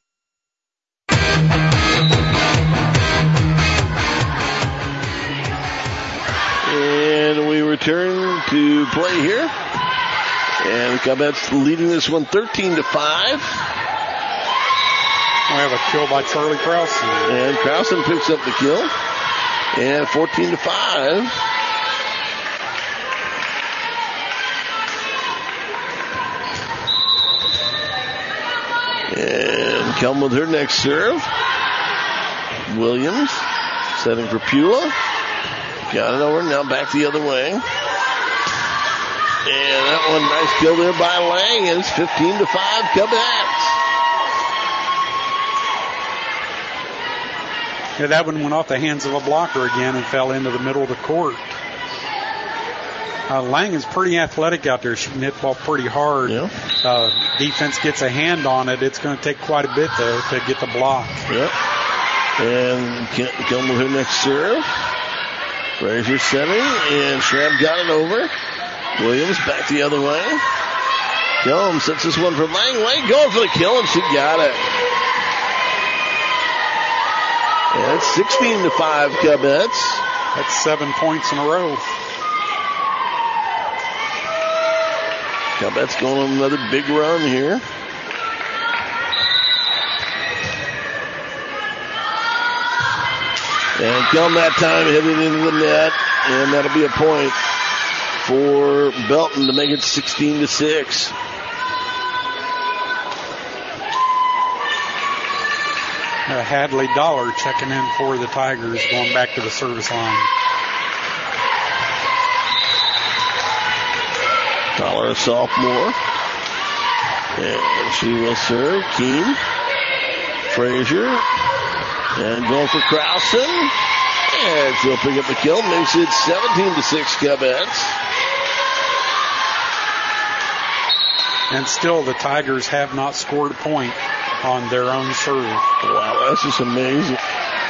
And we return to play here. And the Cubs leading this one thirteen to five. We have a kill by Charlie Krausen. And Krausen picks up the kill. And fourteen to five. And Kelm with her next serve. Williams setting for Pula. Got it over, now back the other way. And that one, nice kill there by Lang. And it's fifteen to five Cubs. Yeah, that one went off the hands of a blocker again and fell into the middle of the court. Uh, Lang is pretty athletic out there. She can hit the ball pretty hard. Yeah. Uh, defense gets a hand on it. It's going to take quite a bit, though, to get the block. Yep. And Kelm with her next serve. Frazier setting, and Schramm got it over. Williams back the other way. Kelm sets this one for Lang. Lang going for the kill, and she got it. And it's sixteen to five Cubs. That's seven points in a row. Cubs going on another big run here. And Kelm that time hit it into the net, and that'll be a point for Belton to make it sixteen to six. Uh, Hadley Dollar checking in for the Tigers, going back to the service line. Dollar, a sophomore. And she will serve. Keene. Frazier. And going for Krausen. And she'll pick up the kill. Makes it seventeen to six Cubs. And still the Tigers have not scored a point on their own serve. Wow, that's just amazing.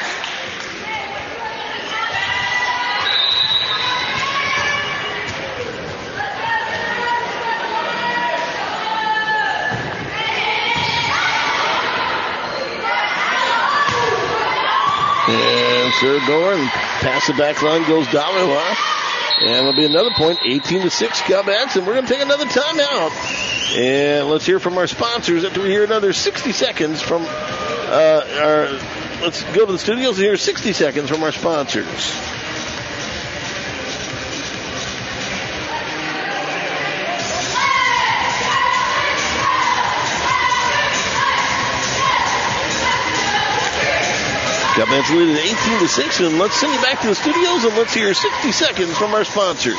And serve door and past the back line goes Damiwa. And it'll be another point, eighteen to six Cubs. And we're going to take another timeout. And let's hear from our sponsors after we hear another sixty seconds from uh, our. Let's go to the studios and hear sixty seconds from our sponsors. Cubs lead at eighteen to six, and let's send you back to the studios and let's hear sixty seconds from our sponsors.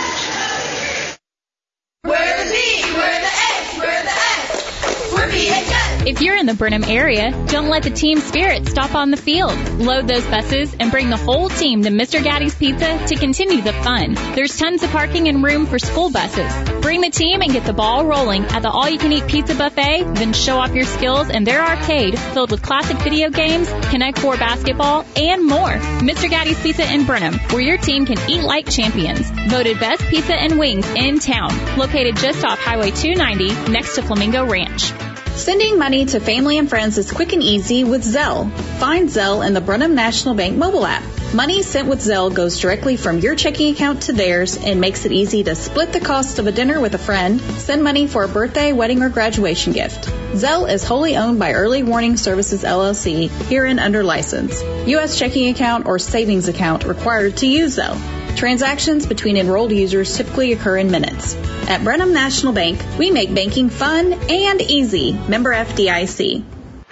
We're the T, we're the S, we're the S, we're B H S. If you're in the Brenham area, don't let the team spirit stop on the field. Load those buses and bring the whole team to Mister Gaddy's Pizza to continue the fun. There's tons of parking and room for school buses. Bring the team and get the ball rolling at the all-you-can-eat pizza buffet, then show off your skills in their arcade filled with classic video games, Connect Four basketball, and more. Mister Gaddy's Pizza in Brenham, where your team can eat like champions. Voted best pizza and wings in town. Located just off Highway two ninety next to Flamingo Ranch. Sending money to family and friends is quick and easy with Zelle. Find Zelle in the Brenham National Bank mobile app. Money sent with Zelle goes directly from your checking account to theirs and makes it easy to split the cost of a dinner with a friend, send money for a birthday, wedding, or graduation gift. Zelle is wholly owned by Early Warning Services, L L C, herein under license. U S checking account or savings account required to use Zelle. Transactions between enrolled users typically occur in minutes. At Brenham National Bank, we make banking fun and easy. Member F D I C.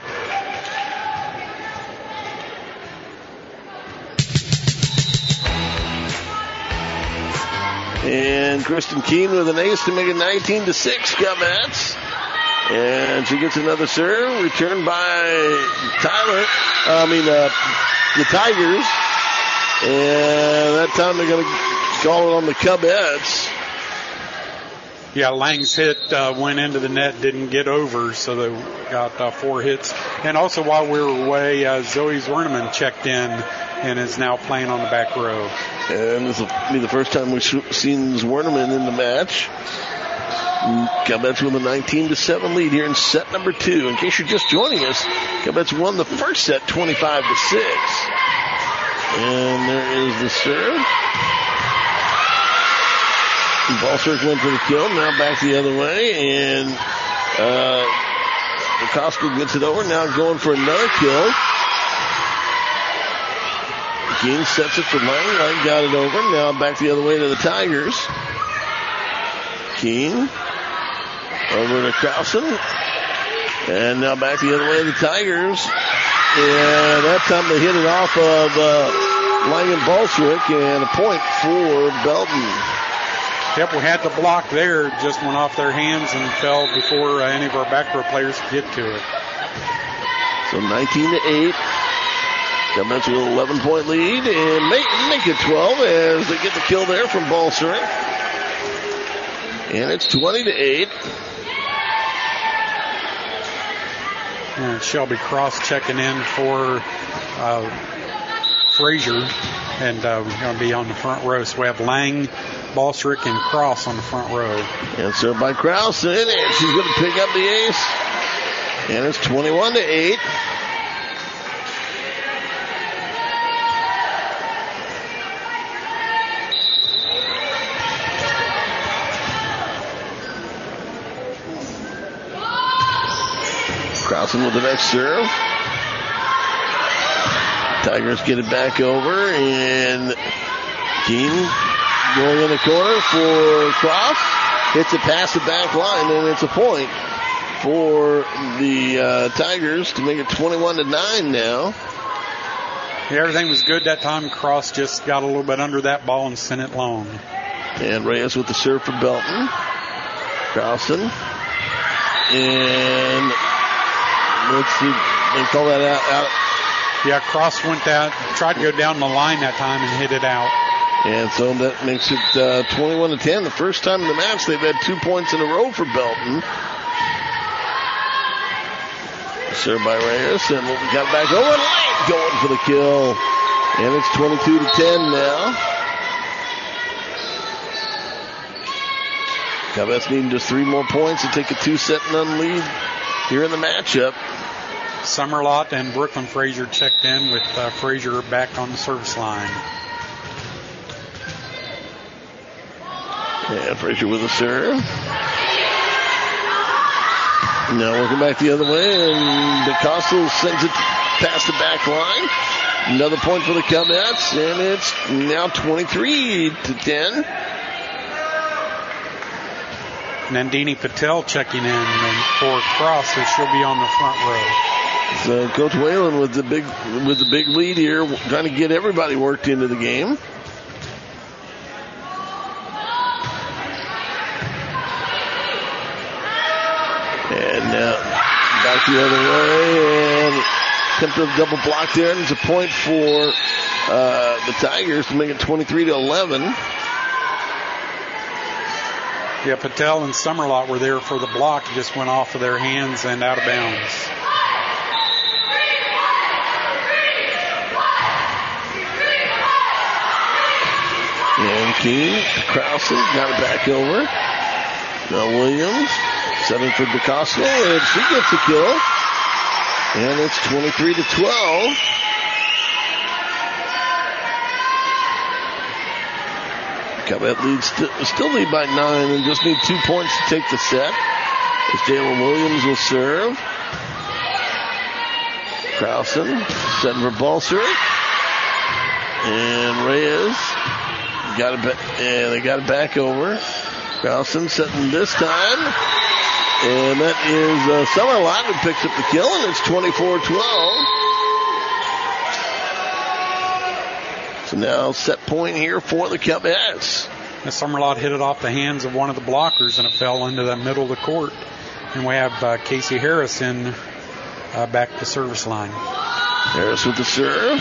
And Kristen Keene with an ace to make it nineteen to six Cubs. And she gets another serve, returned by Tyler. I mean, uh, the Tigers. And that time they're going to call it on the Cubs. Yeah, Lang's hit uh, went into the net, didn't get over, so they got uh, four hits. And also while we were away, uh, Zoe Zwerneman checked in and is now playing on the back row. And this will be the first time we've seen Zwerneman in the match. Cubs with a nineteen to seven lead here in set number two. In case you're just joining us, Cubs won the first set twenty-five to six. And there is the serve. Ballstrick went for the kill. Now back the other way. And uh, DeCosta gets it over. Now going for another kill. Keene sets it for Lang. Lang got it over. Now back the other way to the Tigers. Keene over to Krausen. And now back the other way to the Tigers. And that time they hit it off of uh, Lang and Ballstrick, and a point for Belton. Yep, we had the block there. Just went off their hands and fell before uh, any of our back row players could get to it. So nineteen to eight. Cubs with an eleven point lead, and make, make it twelve as they get the kill there from Ballstrick. And it's twenty to eight. And Shelby Cross checking in for uh, Frazier, and uh, we're going to be on the front row. So we have Lang, Ballstrick, and Cross on the front row. And served by Krausen, and she's going to pick up the ace. And it's twenty-one to eight. Krausen with the next serve. Tigers get it back over, and Keene going in the corner for Cross. Hits it past the back line, and it's a point for the uh, Tigers to make it twenty-one to nine now. Yeah, everything was good that time. Cross just got a little bit under that ball and sent it long. And Reyes with the serve for Belton. Krausen. And let's see, they call that out, out. Yeah, Cross went out, tried to go down the line that time and hit it out. And so that makes it uh, twenty-one to ten. The first time in the match they've had two points in a row for Belton. Served by Reyes, and we got back over. Light going for the kill. And it's twenty-two to ten now. Cubs needing just three more points to take a two-set none lead here in the matchup. Summerlot and Brooklyn Frazier checked in with uh, Frazier back on the service line. And Frazier with a serve. Now working back the other way, and DeCosta sends it past the back line. Another point for the Cubs, and it's now twenty-three to ten. Nandini Patel checking in and for Cross, so she'll be on the front row. So Coach Whalen with the big with the big lead here, trying to get everybody worked into the game. And now back the other way, and attempted a double block there, and it's a point for uh, the Tigers to make it twenty-three to eleven. Yeah, Patel and Summerlot were there for the block. It just went off of their hands and out of bounds. And Keene, Krausen got it back over. Now Williams setting for DeCosta, and she gets the kill. And it's twenty-three to twelve. Cubs lead st- still lead by nine and just need two points to take the set. As Jalen Williams will serve. Krausen setting for Ballstrick. And Reyes got it back, and they got it back over. Krausen setting this time. And that is uh, Summerlot who picks up the kill, and it's twenty-four twelve. So now set point here for the Cubs. Summerlot hit it off the hands of one of the blockers, and it fell into the middle of the court. And we have uh, Casey Harris in uh, back to service line. Harris with the serve.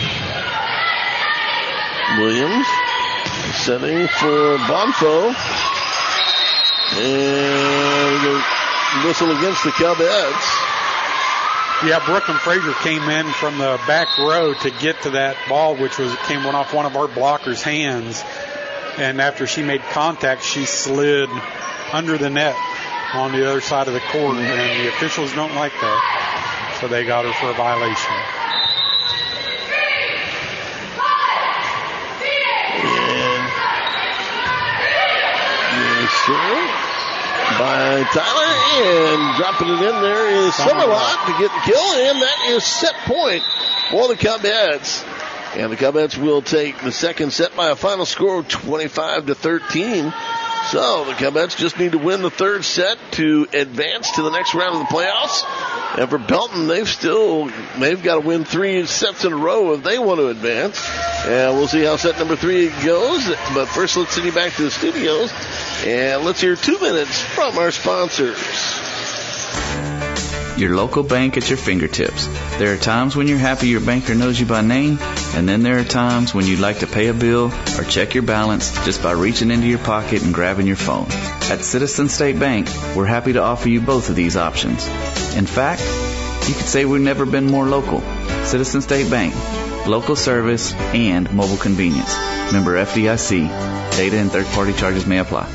Williams setting for Bonfo. And the whistle against the Cubs. Yeah, Brooklyn Frazier came in from the back row to get to that ball, which was came one off one of our blockers' hands. And after she made contact, she slid under the net on the other side of the court, and the officials don't like that, so they got her for a violation. And serve by Tyler, and dropping it in there is Summerlock to get the kill, and that is set point for the Cubs. And the Cubs will take the second set by a final score of twenty-five to thirteen. So the Cubs just need to win the third set to advance to the next round of the playoffs. And for Belton, they've still, they've got to win three sets in a row if they want to advance. And we'll see how set number three goes. But first, let's send you back to the studios. And let's hear two minutes from our sponsors. Your local bank at your fingertips. There are times when you're happy your banker knows you by name, and then there are times when you'd like to pay a bill or check your balance just by reaching into your pocket and grabbing your phone. At Citizen State Bank, we're happy to offer you both of these options. In fact, you could say we've never been more local. Citizen State Bank, local service and mobile convenience. Member F D I C. Data and third-party charges may apply.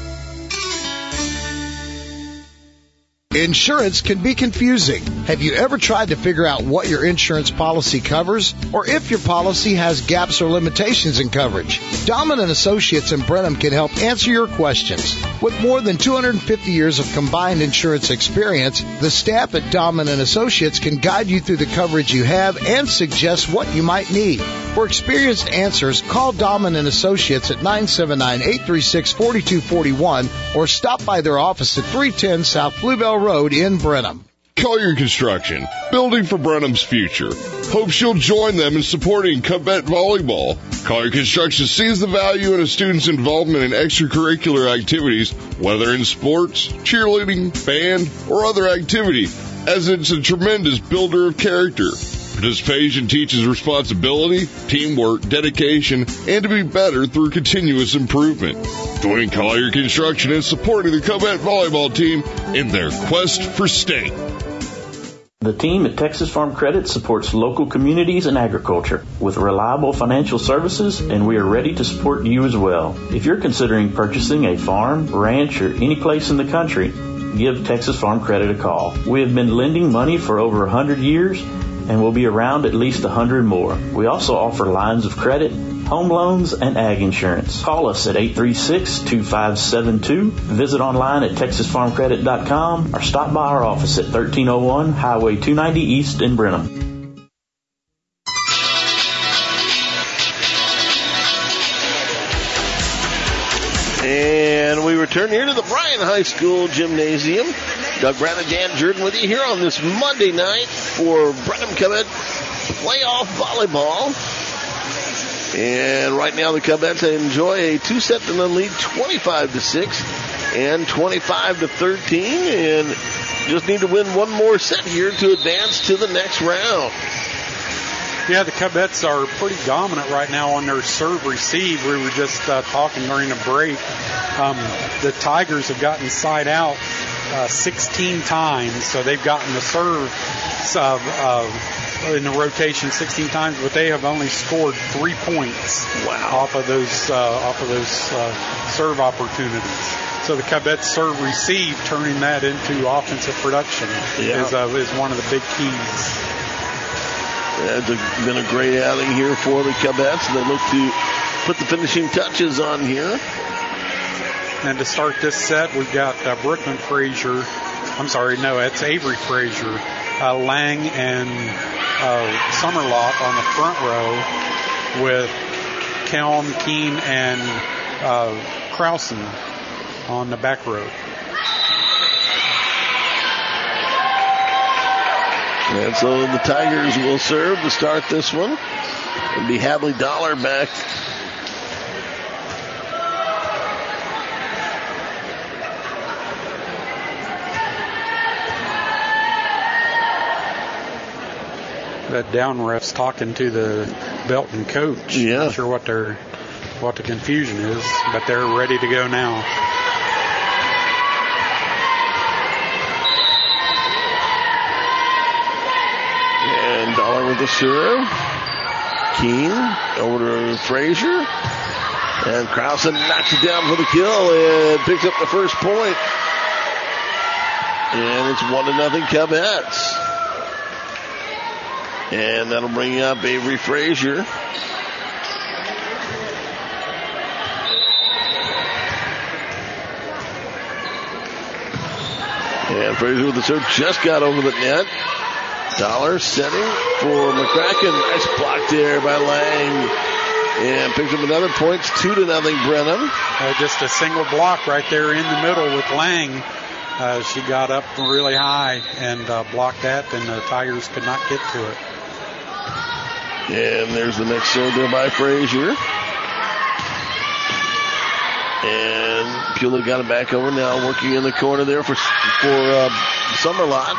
Insurance can be confusing. Have you ever tried to figure out what your insurance policy covers, or if your policy has gaps or limitations in coverage? Dahlman and Associates in Brenham can help answer your questions. With more than two hundred fifty years of combined insurance experience, the staff at Dahlman and Associates can guide you through the coverage you have and suggest what you might need. For experienced answers, call Dahlman and Associates at nine seven nine, eight three six, four two four one or stop by their office at three ten South Bluebell Road in Brenham. Collier Construction, building for Brenham's future. Hopes you'll join them in supporting Cubette volleyball. Collier Construction sees the value in a student's involvement in extracurricular activities, whether in sports, cheerleading, band, or other activity, as it's a tremendous builder of character. Participation teaches responsibility, teamwork, dedication, and to be better through continuous improvement. Join Collier Construction in supporting the Cubette volleyball team in their quest for state. The team at Texas Farm Credit supports local communities and agriculture with reliable financial services, and we are ready to support you as well. If you're considering purchasing a farm, ranch, or any place in the country, give Texas Farm Credit a call. We have been lending money for over one hundred years, and will be around at least one hundred more. We also offer lines of credit, home loans, and ag insurance. Call us at eight three six, two five seven two, visit online at texas farm credit dot com, or stop by our office at thirteen oh one Highway two ninety East in Brenham. And we return here to the Bryan High School Gymnasium. Doug Brown and Dan Jordan with you here on this Monday night for Brenham Cubette playoff volleyball. And right now the Cubettes enjoy a two-set to none lead, twenty-five to six and twenty-five to thirteen, and just need to win one more set here to advance to the next round. Yeah, the Cubettes are pretty dominant right now on their serve receive. We were just uh, talking during the break. Um, the Tigers have gotten side out uh, sixteen times, so they've gotten the serve uh, uh, in the rotation sixteen times, but they have only scored three points wow. off of those uh, off of those uh, serve opportunities. So the Cubettes serve receive, turning that into offensive production yeah. is uh, is one of the big keys. It's been a great outing here for the Cubettes. They look to put the finishing touches on here. And to start this set, we've got uh, Brooklyn Frazier. I'm sorry, no, it's Avery Frazier, uh, Lang, and uh, Summerlock on the front row, with Kelm, Keene, and uh, Krausen on the back row. And so the Tigers will serve to start this one. It'll be Hadley Dollar back. That down ref's talking to the Belton coach. Yeah. Not sure what their what the confusion is, but they're ready to go now. And Dollar with the serve. Keene over to Frazier. And Krausen knocks it down for the kill and picks up the first point. And it's one to nothing Cubettes. And that'll bring up Avery Frazier. And Frazier with the serve just got over the net. Dollar setting for McCracken. Nice block there by Lang. And picks up another points, two to nothing, Brenham. Uh, just a single block right there in the middle with Lang. Uh, she got up really high and uh, blocked that, and the Tigers could not get to it. And there's the next serve there by Frazier. And Pula got it back over now, working in the corner there for for uh, Summerlot.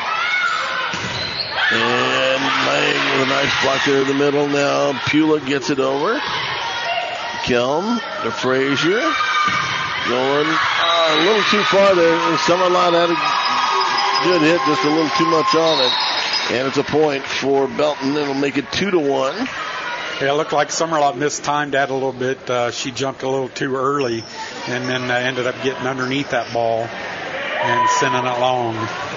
And Lang with a nice block there in the middle. Now Pula gets it over. Kelm to Frazier. Going uh, a little too far there. Summerlot had a good hit, just a little too much on it. And it's a point for Belton. It'll make it two to one. Yeah, it looked like Summerlot mistimed that a little bit. Uh, she jumped a little too early and then uh, ended up getting underneath that ball and sending it long.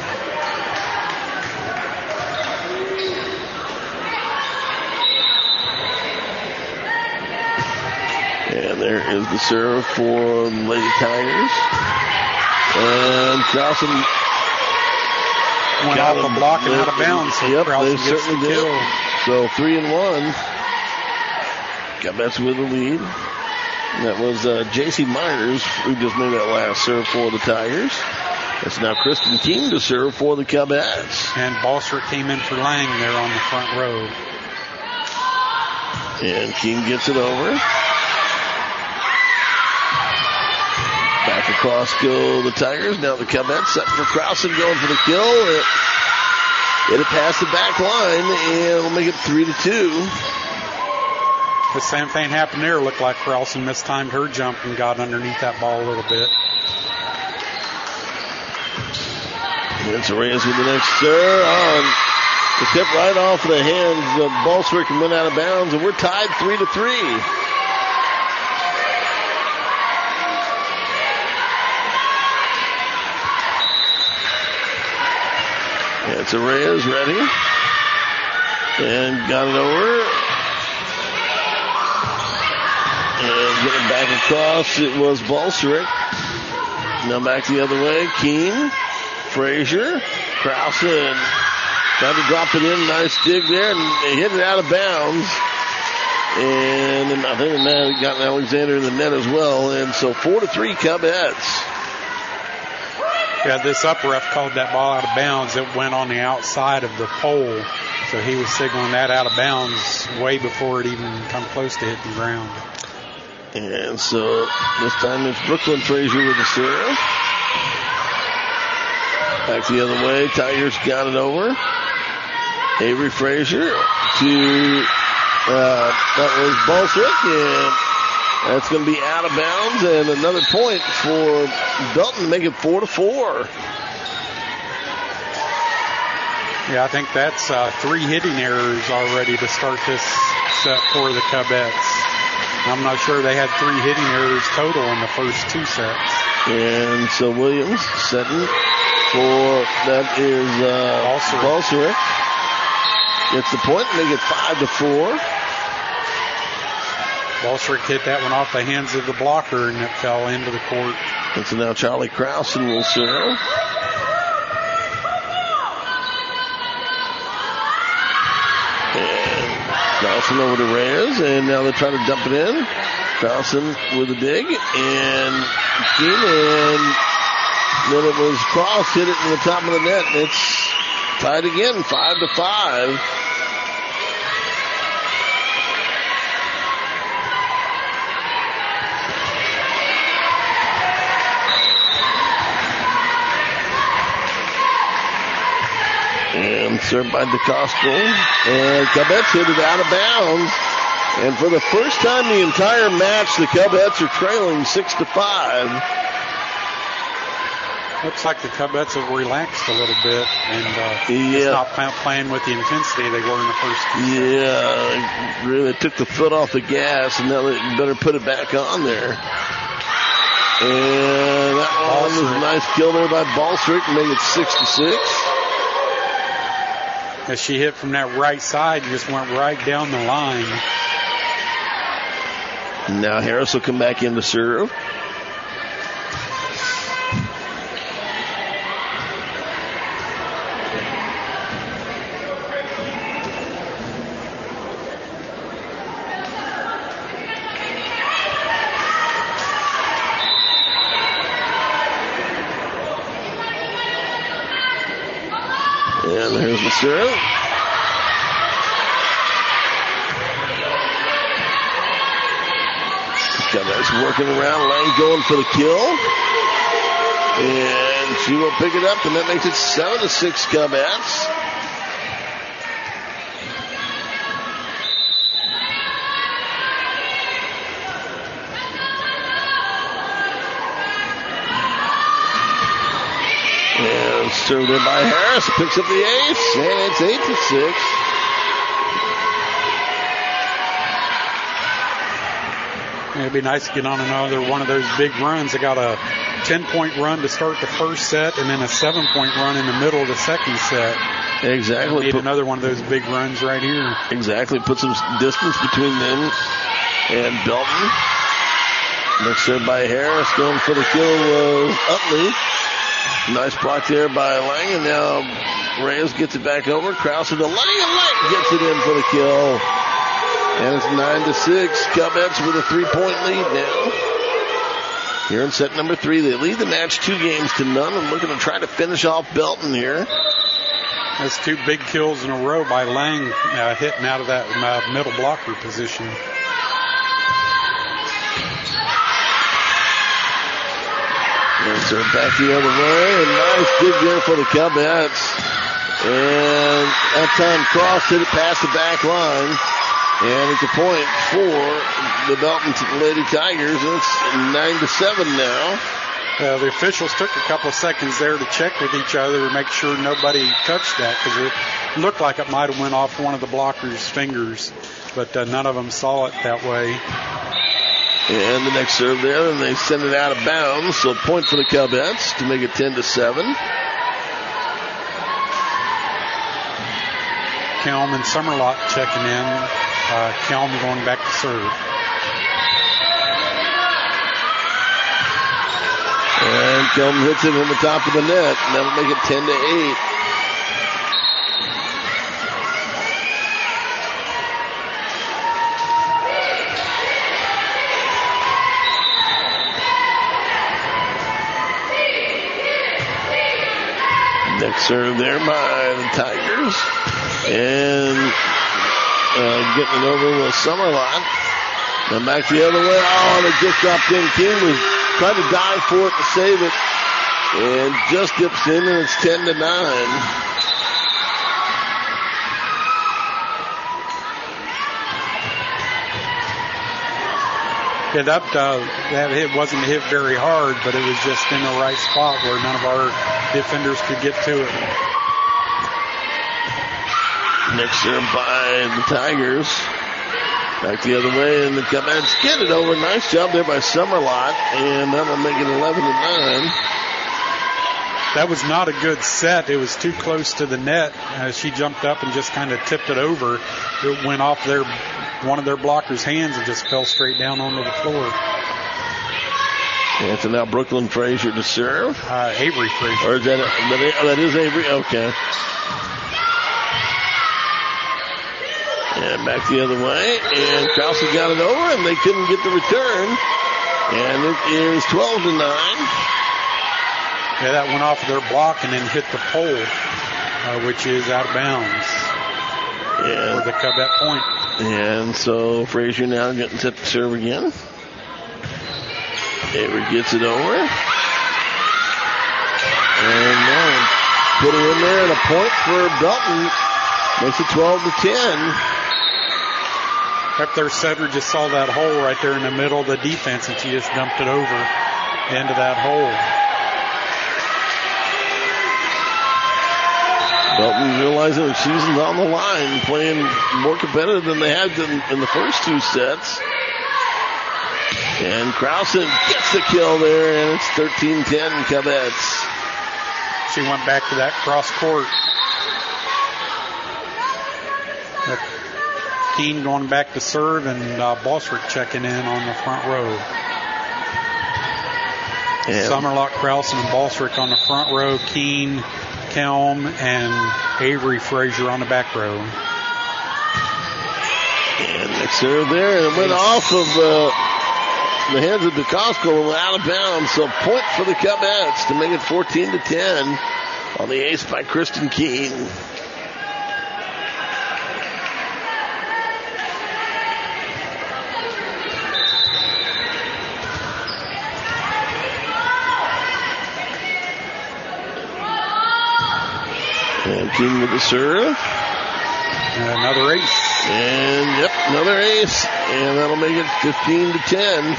And there is the serve for Lady Tigers. And Krausen went off the block and out of bounds. So yep, Krausen they gets certainly the did. kill. So three and one. Cubets with the lead. And that was uh, J C Myers who just made that last serve for the Tigers. It's now Kristen King to serve for the Cubets. And Balsrick came in for Lang there on the front row. And King gets it over. Back across go the Tigers. Now the Cubets setting for Krausen, going for the kill. It, it had passed the back line, and it'll make it three to two. The same thing happened there. Looked like Krausen mistimed her jump and got underneath that ball a little bit. It's Reyes with the next serve. Oh, it tipped right off the hands of Balsrick and went out of bounds, and we're tied three to three. It's Reyes ready. And got it over. And getting back across, it was Balsrick. Now back the other way. Keene, Frazier, Krausen tried to drop it in. Nice dig there, and they hit it out of bounds. And I think the man got Alexander in the net as well. And so four to three Cubets. Yeah, this up ref called that ball out of bounds. It went on the outside of the pole. So he was signaling that out of bounds way before it even come close to hitting the ground. And so this time it's Brooklyn Frazier with the serve. Back the other way. Tigers got it over. Avery Frazier to, uh, that was Balsrick, and that's going to be out of bounds, and another point for Belton to make it four to four. Yeah, I think that's uh, three hitting errors already to start this set for the Cubets. I'm not sure they had three hitting errors total in the first two sets. And so Williams setting for, that is uh, Balsrick. Gets the point, make it five to four. Balsrick hit that one off the hands of the blocker, and it fell into the court. And so now Charlie Krausen will serve. And Krausen over to Reyes, and now they're trying to dump it in. Krausen with a dig, and Keene, and then it was Cross hit it in the top of the net, and it's tied again, five to five. And served by DeCosto. And Cubets hit it out of bounds. And for the first time the entire match, the Cubets are trailing six to five. Looks like the Cubets have relaxed a little bit and uh, yeah. stopped playing with the intensity they were in the first two. Yeah, really took the foot off the gas, and now they better put it back on there. And that one was a nice kill there by Balsrick, made it six to six. As she hit from that right side and just went right down the line. Now Harris will come back in to serve. And here's the serve. Cubs working around. Lang going for the kill. And she will pick it up, and that makes it seven to six Cubs. And served in by Harris, picks up the ace, and it's eight to six. It'd be nice to get on another one of those big runs. They got a ten-point run to start the first set, and then a seven-point run in the middle of the second set. Exactly. Need Put, another one of those big runs right here. Exactly. Put some distance between them and Belton. Next serve by Harris, going for the kill was Utley. Nice block there by Lang, and now Reyes gets it back over. Krause to Lang, and Lang gets it in for the kill. And it's nine to six. Cubs with a three-point lead now. Here in set number three, they lead the match two games to none and looking to try to finish off Belton here. That's two big kills in a row by Lang, uh, hitting out of that uh, middle blocker position. And serve back the other way, and nice dig there for the Cubs. And that time Cross hit it past the back line. And it's a point for the Belton Lady Tigers. It's nine to seven now. Uh, the officials took a couple of seconds there to check with each other to make sure nobody touched that, because it looked like it might have went off one of the blockers' fingers, but uh, none of them saw it that way. And the next serve there, and they send it out of bounds. So point for the Cubs to make it ten to seven. Kelm and Summerlot checking in. Uh, Kelm going back to serve. And Kelm hits it in the top of the net, and that'll make it ten to eight. Next serve there by the Tigers. And uh, getting it over with Summerlot. Then back the other way. Oh, and it just dropped in. King was trying to dive for it to save it. And just dips in, and it's ten to nine. Yeah, that, uh, that hit wasn't hit very hard, but it was just in the right spot where none of our defenders could get to it. Next serve by the Tigers. Back the other way, and the Cubs get it over. Nice job there by Summerlot, and that'll make it eleven to nine. That was not a good set. It was too close to the net. Uh, she jumped up and just kind of tipped it over. It went off their one of their blockers' hands and just fell straight down onto the floor. And so now Brooklyn Frazier to serve. Uh, Avery Frazier. Or is that, a, that is Avery? Okay. And back the other way. And Krause got it over, and they couldn't get the return. And it is twelve to nine. Yeah, that went off their block and then hit the pole, uh, which is out of bounds. Yeah. For the Cubette point. And so Frazier now getting set to serve again. Avery gets it over. And now put it in there, and a point for Belton. Makes it twelve to ten. Up there, Cedric just saw that hole right there in the middle of the defense, and she just dumped it over into that hole. Belton realizing the season's on the line, playing more competitive than they had in, in the first two sets. And Krause gets the kill there, and it's thirteen ten Cubets. She went back to that cross court. Keene going back to serve, and uh, Bosrick checking in on the front row. And Summerlot, Krausen, and Bosrick on the front row. Keene, Kelm, and Avery Frazier on the back row. And next serve there, and it went off of uh, the hands of DeCosco and went out of bounds. So point for the Cubets to make it fourteen to ten on the ace by Kristen Keene. And King with the serve. And another ace. And, yep, another ace. And that'll make it fifteen to ten.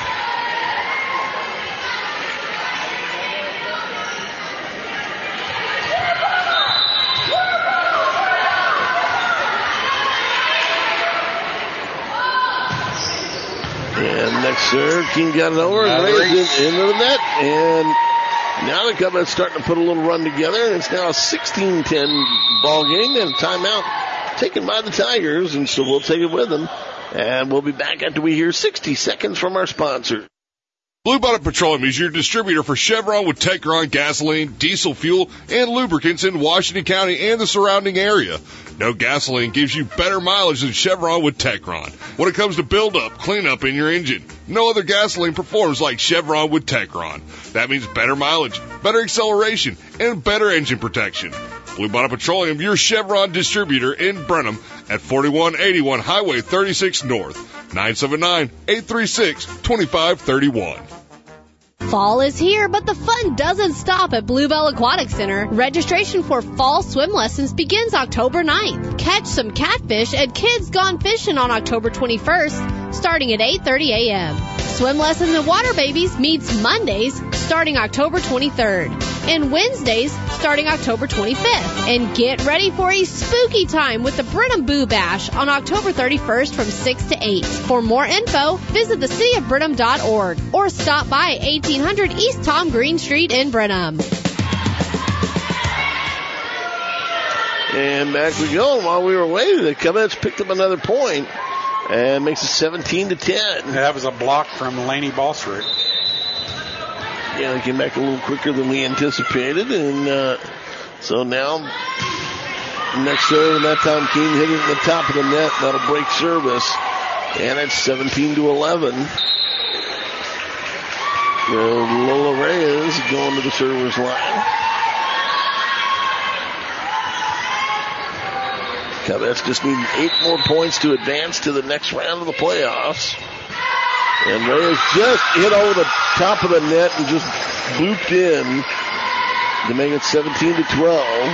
And next serve, King got it over and raised it into the net. And now the Cubs starting to put a little run together. And it's now a sixteen ten ball game and a timeout taken by the Tigers. And so we'll take it with them. And we'll be back after we hear sixty seconds from our sponsor. Blue Bonnet Petroleum is your distributor for Chevron with Techron gasoline, diesel fuel, and lubricants in Washington County and the surrounding area. No gasoline gives you better mileage than Chevron with Techron. When it comes to build-up, cleanup in your engine, no other gasoline performs like Chevron with Techron. That means better mileage, better acceleration, and better engine protection. Blue Bonnet Petroleum, your Chevron distributor in Brenham at forty-one eighty-one Highway thirty-six North, nine seven nine, eight three six, two five three one. Fall is here, but the fun doesn't stop at Bluebell Aquatic Center. Registration for fall swim lessons begins October ninth. Catch some catfish at Kids Gone Fishing on October twenty-first, starting at eight thirty a.m. Swim lessons and water babies meets Mondays, starting October twenty-third, and Wednesdays, starting October twenty-fifth. And get ready for a spooky time with the Brenham Boo Bash on October thirty-first from six to eight. For more info, visit the city of brenham dot org or stop by eighteen hundred East Tom Green Street in Brenham. And back we go. While we were waiting, the Cubs picked up another point and makes it seventeen to ten. Yeah, that was a block from Laney Balsrick. Yeah, they came back a little quicker than we anticipated, and uh, so now next serve, and that time Keene hit it in the top of the net. That'll break service, and it's seventeen to eleven. Uh, Lola Reyes going to the server's line. Cubs just need eight more points to advance to the next round of the playoffs. And Reyes just hit over the top of the net and just looped in to make it seventeen to twelve.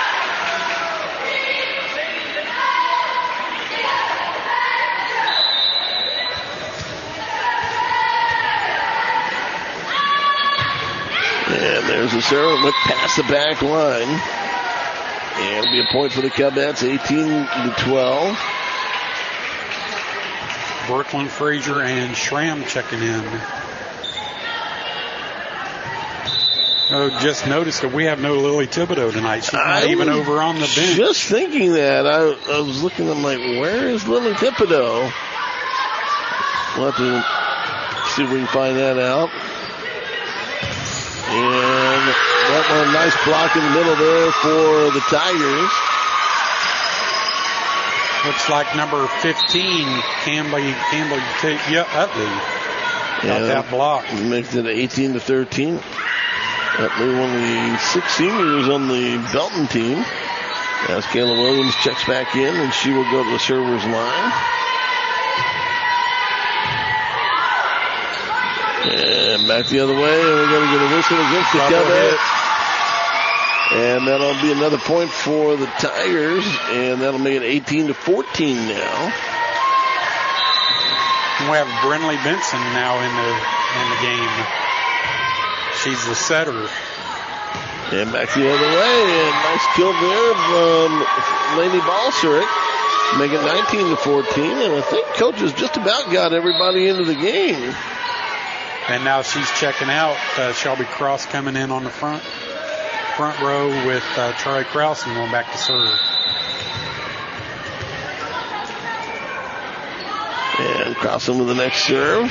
And there's a serve look past the back line. And it'll be a point for the Cubs, eighteen to twelve. Brooklyn Frazier and Schramm checking in. Oh, just noticed that we have no Lily Thibodeau tonight. She's not I even over on the bench. Just thinking that. I, I was looking, I'm like, where is Lily Thibodeau? We'll have to see if we can find that out. And that one, nice block in the middle there for the Tigers. Looks like number fifteen, Campbell, Campbell, yeah, Utley. Got Yeah, that block. Makes it eighteen to thirteen. Utley, one of the six seniors on the Belton team. As Kayla Williams checks back in, and she will go to the server's line. And back the other way, and we're going to get a whistle against the Cubs. And that'll be another point for the Tigers, and that'll make it eighteen to fourteen now. We have Brinley Benson now in the in the game. She's the setter. And back the other way, and nice kill there from Laney Balsrick. Make it nineteen to fourteen, and I think Coach has just about got everybody into the game. And now she's checking out. Uh, Shelby Cross coming in on the front front row with uh, Charlie Krause and going back to serve. And Krause with the next serve.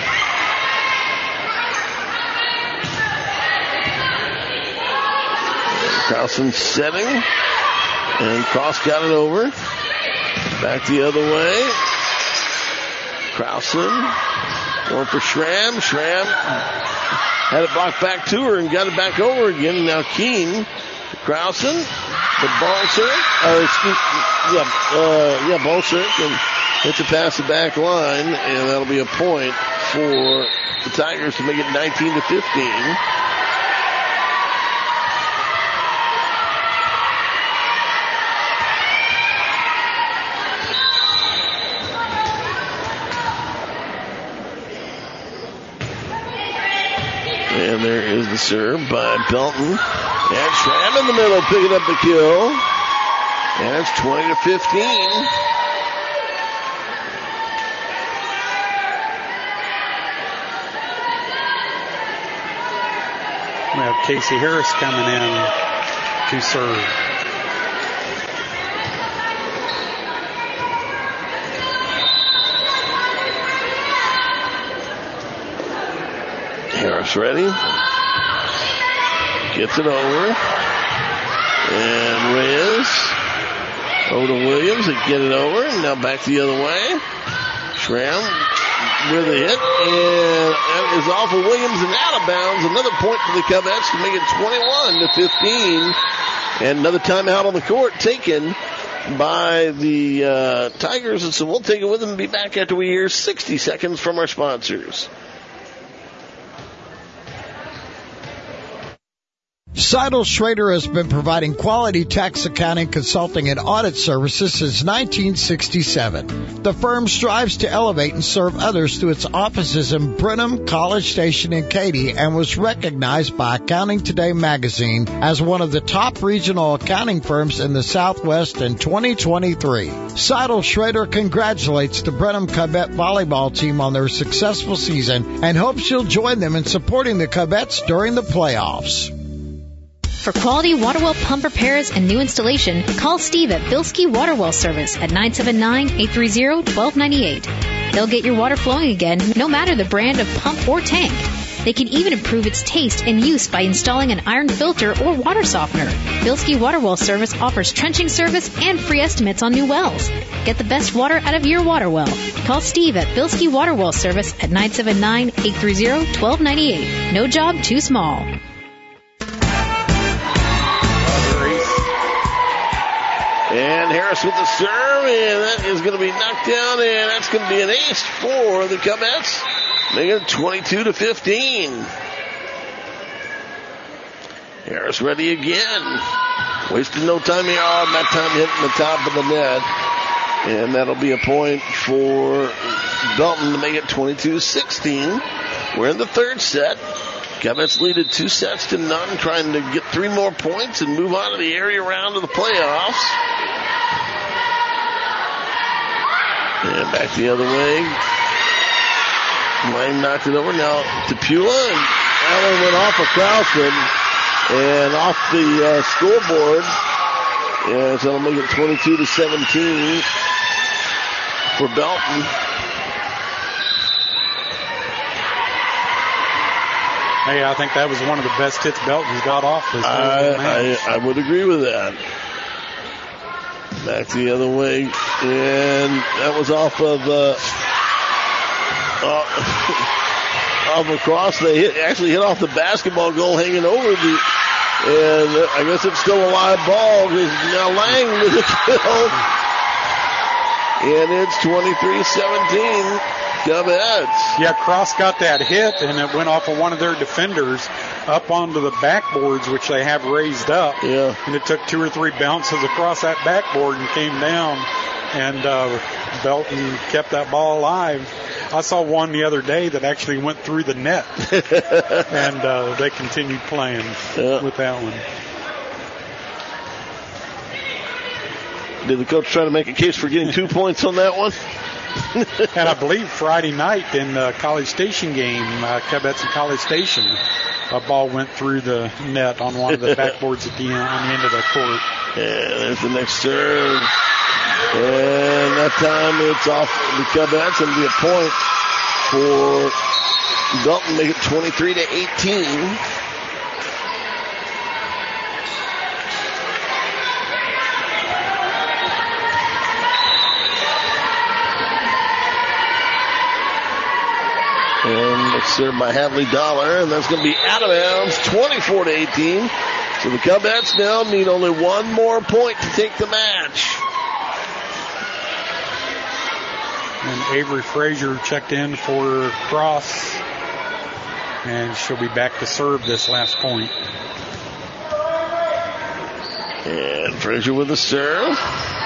Krause setting. And Krause got it over. Back the other way. Krause going for Schramm. Schramm had it blocked back to her and got it back over again. And now Keene to Krause. The ball serve. Uh, excuse, yeah, uh, yeah, ball serve. And hits it past the back line. And that'll be a point for the Tigers to make it nineteen to fifteen. there is the serve by Belton. And Schramm in the middle picking up the kill. And it's twenty to fifteen. We have Casey Harris coming in to serve. Harris ready. Gets it over. And Reyes. Over to Williams and get it over. And now back the other way. Schramm with a hit. And that is off of Williams and out of bounds. Another point for the Covettes to make it twenty-one to fifteen. And another timeout on the court taken by the uh, Tigers. And so we'll take it with them and be back after we hear sixty seconds from our sponsors. Seidel Schrader has been providing quality tax accounting, consulting, and audit services since nineteen sixty-seven. The firm strives to elevate and serve others through its offices in Brenham, College Station, and Katy, and was recognized by Accounting Today magazine as one of the top regional accounting firms in the Southwest in twenty twenty-three. Seidel Schrader congratulates the Brenham Cubette volleyball team on their successful season and hopes you'll join them in supporting the Cubettes during the playoffs. For quality water well pump repairs and new installation, call Steve at Bilski Water Well Service at nine seven nine, eight three zero, one two nine eight. They'll get your water flowing again, no matter the brand of pump or tank. They can even improve its taste and use by installing an iron filter or water softener. Bilski Water Well Service offers trenching service and free estimates on new wells. Get the best water out of your water well. Call Steve at Bilski Water Well Service at nine seven nine, eight three zero, one two nine eight. No job too small. And Harris with the serve, and that is going to be knocked down, and that's going to be an ace for the Covettes, making it twenty-two to fifteen. Harris ready again. Wasted no time here. Oh, that time hitting the top of the net. And that'll be a point for Dalton to make it twenty-two sixteen. We're in the third set. Covettes lead at two sets to none, trying to get three more points and move on to the area round of the playoffs. And back the other way. Lang knocked it over. Now to Pula, and Allen went off of Crowson and off the uh, scoreboard. Yeah, so it'll make it twenty-two to seventeen for Belton. Hey, I think that was one of the best hits Belton's got off this I, I, I would agree with that. Back the other way, and that was off of uh, uh, off across. They hit, actually hit off the basketball goal, hanging over the. And uh, I guess it's still a live ball because now Lang with the kill, and it's twenty-three seventeen. Covettes. Yeah, Cross got that hit, and it went off of one of their defenders up onto the backboards, which they have raised up. Yeah. And it took two or three bounces across that backboard and came down, and uh, Belton kept that ball alive. I saw one the other day that actually went through the net, and uh, they continued playing yeah. with that one. Did the coach try to make a case for getting two points on that one? And I believe Friday night in the College Station game, uh, Covettes and College Station, a ball went through the net on one of the backboards at the end, on the end of the court. And there's the next serve. And that time it's off the Covettes and be a point for Dalton, make it twenty-three to eighteen. And it's served by Hadley Dollar, and that's going to be out of bounds, twenty-four to eighteen. So the Covettes now need only one more point to take the match. And Avery Frazier checked in for Cross, and she'll be back to serve this last point. And Frazier with the serve.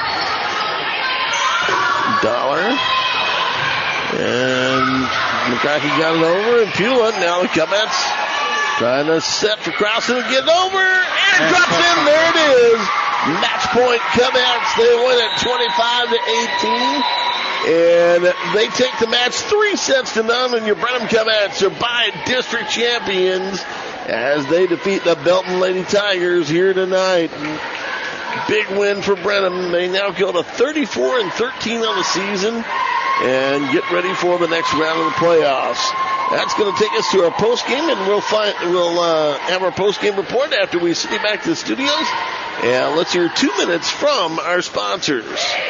Dollar. And McCracken got it over, and Pula. Now the Covettes Trying to set for Krausen and get over, and it drops in. There it is. Match point Cubs. They win it twenty-five to eighteen. And they take the match three sets to none, and your Brenham Cubs are by district champions as they defeat the Belton Lady Tigers here tonight. Big win for Brenham. They now go to thirty-four and thirteen on the season and get ready for the next round of the playoffs. That's going to take us to our post game, and we'll find we'll uh, have our post game report after we send you back to the studios. And let's hear two minutes from our sponsors.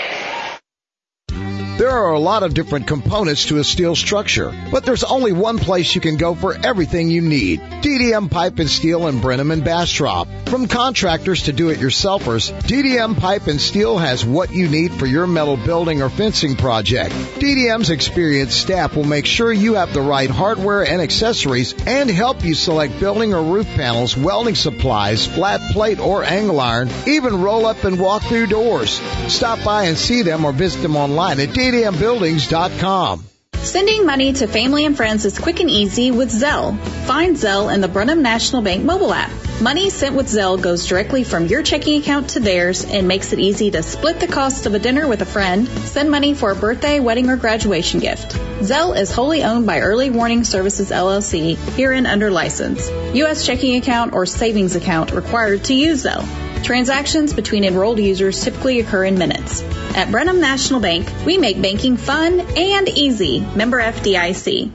There are a lot of different components to a steel structure, but there's only one place you can go for everything you need. D D M Pipe and Steel in Brenham and Bastrop. From contractors to do-it-yourselfers, D D M Pipe and Steel has what you need for your metal building or fencing project. D D M's experienced staff will make sure you have the right hardware and accessories and help you select building or roof panels, welding supplies, flat plate or angle iron, even roll up and walk through doors. Stop by and see them or visit them online at D D M buildings dot com. Sending money to family and friends is quick and easy with Zelle. Find Zelle in the Brenham National Bank mobile app. Money sent with Zelle goes directly from your checking account to theirs and makes it easy to split the cost of a dinner with a friend, send money for a birthday, wedding, or graduation gift. Zelle is wholly owned by Early Warning Services, L L C, herein under license. U S checking account or savings account required to use Zelle. Transactions between enrolled users typically occur in minutes. At Brenham National Bank, we make banking fun and easy. Member F D I C.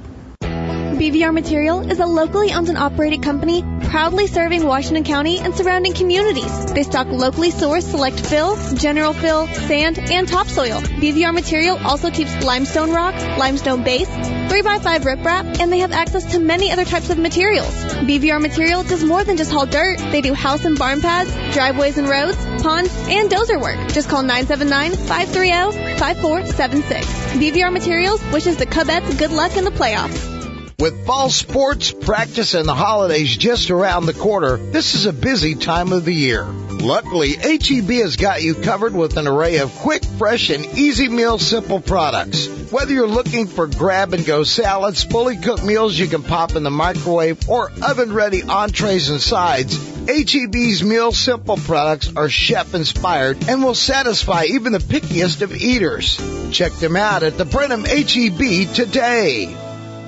B V R Material is a locally owned and operated company proudly serving Washington County and surrounding communities. They stock locally sourced select fill, general fill, sand, and topsoil. B V R Material also keeps limestone rock, limestone base, three by five riprap, and they have access to many other types of materials. B V R Material does more than just haul dirt. They do house and barn pads, driveways and roads, ponds, and dozer work. Just call nine seven nine, five three zero, five four seven six. B V R Materials wishes the Cubs good luck in the playoffs. With fall sports, practice, and the holidays just around the corner, this is a busy time of the year. Luckily, H E B has got you covered with an array of quick, fresh, and easy meal simple products. Whether you're looking for grab-and-go salads, fully cooked meals you can pop in the microwave, or oven-ready entrees and sides, H E B's Meal Simple products are chef-inspired and will satisfy even the pickiest of eaters. Check them out at the Brenham H E B today.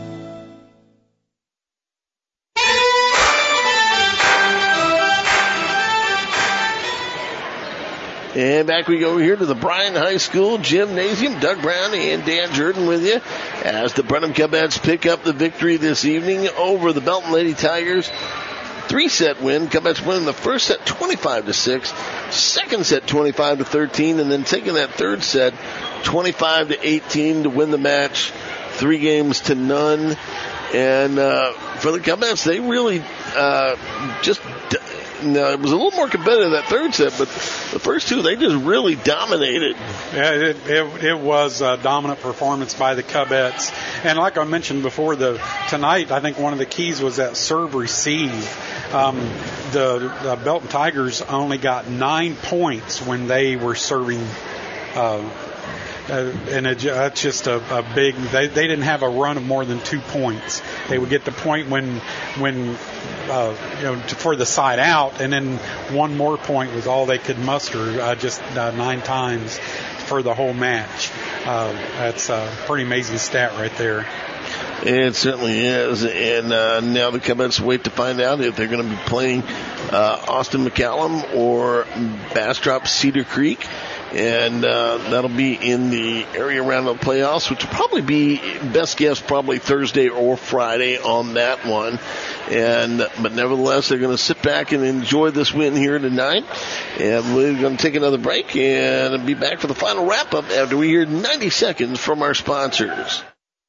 And back we go here to the Bryan High School Gymnasium. Doug Brown and Dan Jordan with you as the Brenham Cubs pick up the victory this evening over the Belton Lady Tigers. Three-set win. Cubs winning the first set twenty-five to six, second set twenty-five to thirteen, and then taking that third set twenty-five to eighteen to win the match, three games to none. And uh, for the Cubs, they really uh, just. Now, it was a little more competitive that third set, but the first two, they just really dominated. Yeah, it, it, it was a dominant performance by the Cubs. And like I mentioned before, the tonight, I think one of the keys was that serve receive. Um, the, the Belton Tigers only got nine points when they were serving. Uh, Uh, and it, that's just a, a big. They, they didn't have a run of more than two points. They would get the point when when uh, you know to, for the side out, and then one more point was all they could muster. Uh, just uh, nine times for the whole match. Uh, that's a pretty amazing stat right there. It certainly is, and uh, now the Cubs wait to find out if they're going to be playing uh, Austin McCallum or Bastrop Cedar Creek. And uh, that'll be in the area round of the playoffs, which will probably be, best guess, probably Thursday or Friday on that one. And but nevertheless, they're going to sit back and enjoy this win here tonight. And we're going to take another break and be back for the final wrap-up after we hear ninety seconds from our sponsors.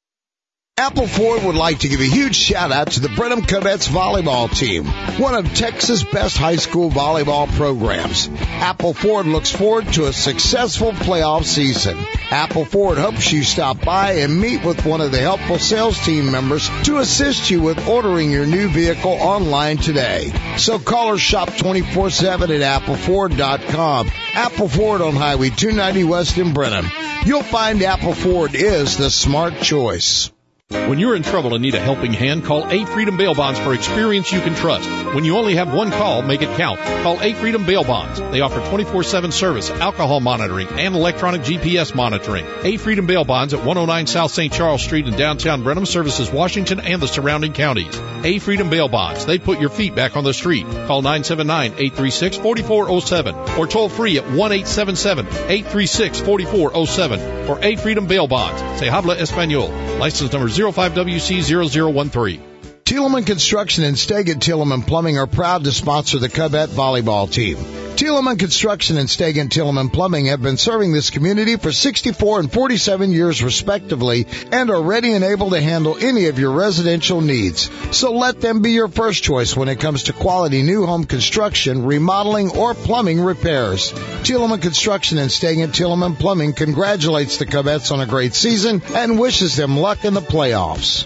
Apple Ford would like to give a huge shout out to the Brenham Cubs volleyball team, one of Texas' best high school volleyball programs. Apple Ford looks forward to a successful playoff season. Apple Ford hopes you stop by and meet with one of the helpful sales team members to assist you with ordering your new vehicle online today. So call or shop twenty-four seven at apple ford dot com. Apple Ford on Highway two ninety West in Brenham. You'll find Apple Ford is the smart choice. When you're in trouble and need a helping hand, call A Freedom Bail Bonds for experience you can trust. When you only have one call, make it count. Call A Freedom Bail Bonds. They offer twenty-four seven service, alcohol monitoring, and electronic G P S monitoring. A Freedom Bail Bonds at one oh nine South Saint Charles Street in downtown Brenham services Washington and the surrounding counties. A Freedom Bail Bonds. They put your feet back on the street. Call nine seven nine, eight three six, four four zero seven or toll free at one eight seven seven, eight three six, four four zero seven for A Freedom Bail Bonds. Se habla español. License number zero five W C zero zero one three. Thielemann Construction and Stegan Thielemann Plumbing are proud to sponsor the Cubette volleyball team. Thielemann Construction and Stegan Thielemann Plumbing have been serving this community for sixty-four and forty-seven years respectively and are ready and able to handle any of your residential needs. So let them be your first choice when it comes to quality new home construction, remodeling, or plumbing repairs. Thielemann Construction and Stegan Thielemann Plumbing congratulates the Cubettes on a great season and wishes them luck in the playoffs.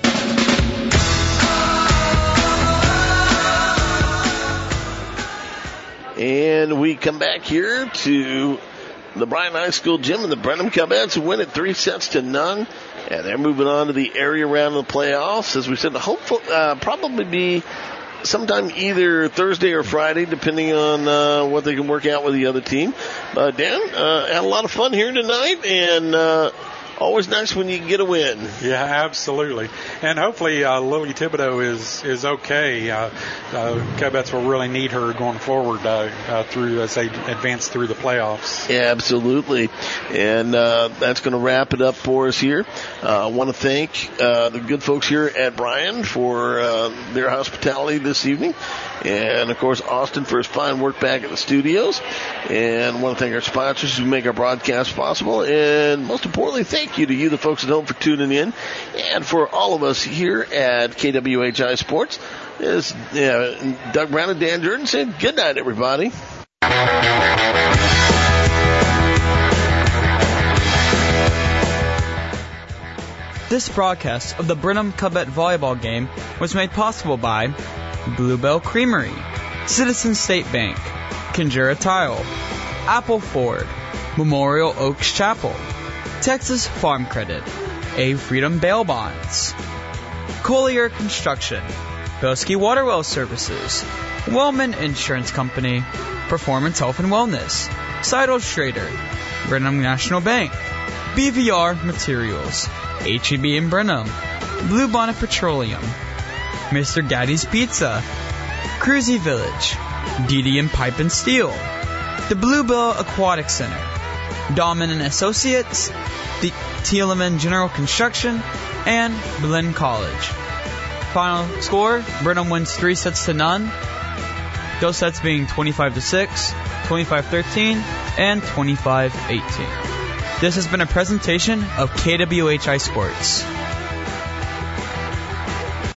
And we come back here to the Bryan High School gym, and the Brenham Cubettes win it three sets to none. And they're moving on to the area round of the playoffs. As we said, hopefully, uh, probably be sometime either Thursday or Friday, depending on uh, what they can work out with the other team. Uh, Dan, uh, had a lot of fun here tonight, and uh, always nice when you can get a win. Yeah, absolutely. And hopefully uh, Lily Thibodeau is is okay. Uh, uh, Cubettes will really need her going forward uh, uh, through as they advance through the playoffs. Yeah, absolutely. And uh, that's going to wrap it up for us here. Uh, I want to thank uh, the good folks here at Bryan for uh, their hospitality this evening. And, of course, Austin for his fine work back at the studios. And I want to thank our sponsors who make our broadcast possible. And, most importantly, thank you to you, the folks at home, for tuning in. And for all of us here at K W H I Sports, is uh, Doug Brown and Dan Jordan saying good night, everybody. This broadcast of the Brenham Cubette volleyball game was made possible by Bluebell Creamery, Citizen State Bank, Kinjura Tile, Apple Ford, Memorial Oaks Chapel, Texas Farm Credit, A Freedom Bail Bonds, Collier Construction, Bilski Waterwell Services, Wellman Insurance Company, Performance Health and Wellness, Seidel Schrader, Brenham National Bank, B V R Materials, H E B in Brenham, Blue Bonnet Petroleum, Mister Gaddy's Pizza, Cruzy Village, D D M Pipe and Steel, the Bluebell Aquatic Center, Dahman and Associates, the Thielemann General Construction, and Blinn College. Final score, Brenham wins three sets to none, those sets being twenty-five to six, twenty-five thirteen, and twenty-five eighteen. This has been a presentation of K W H I Sports.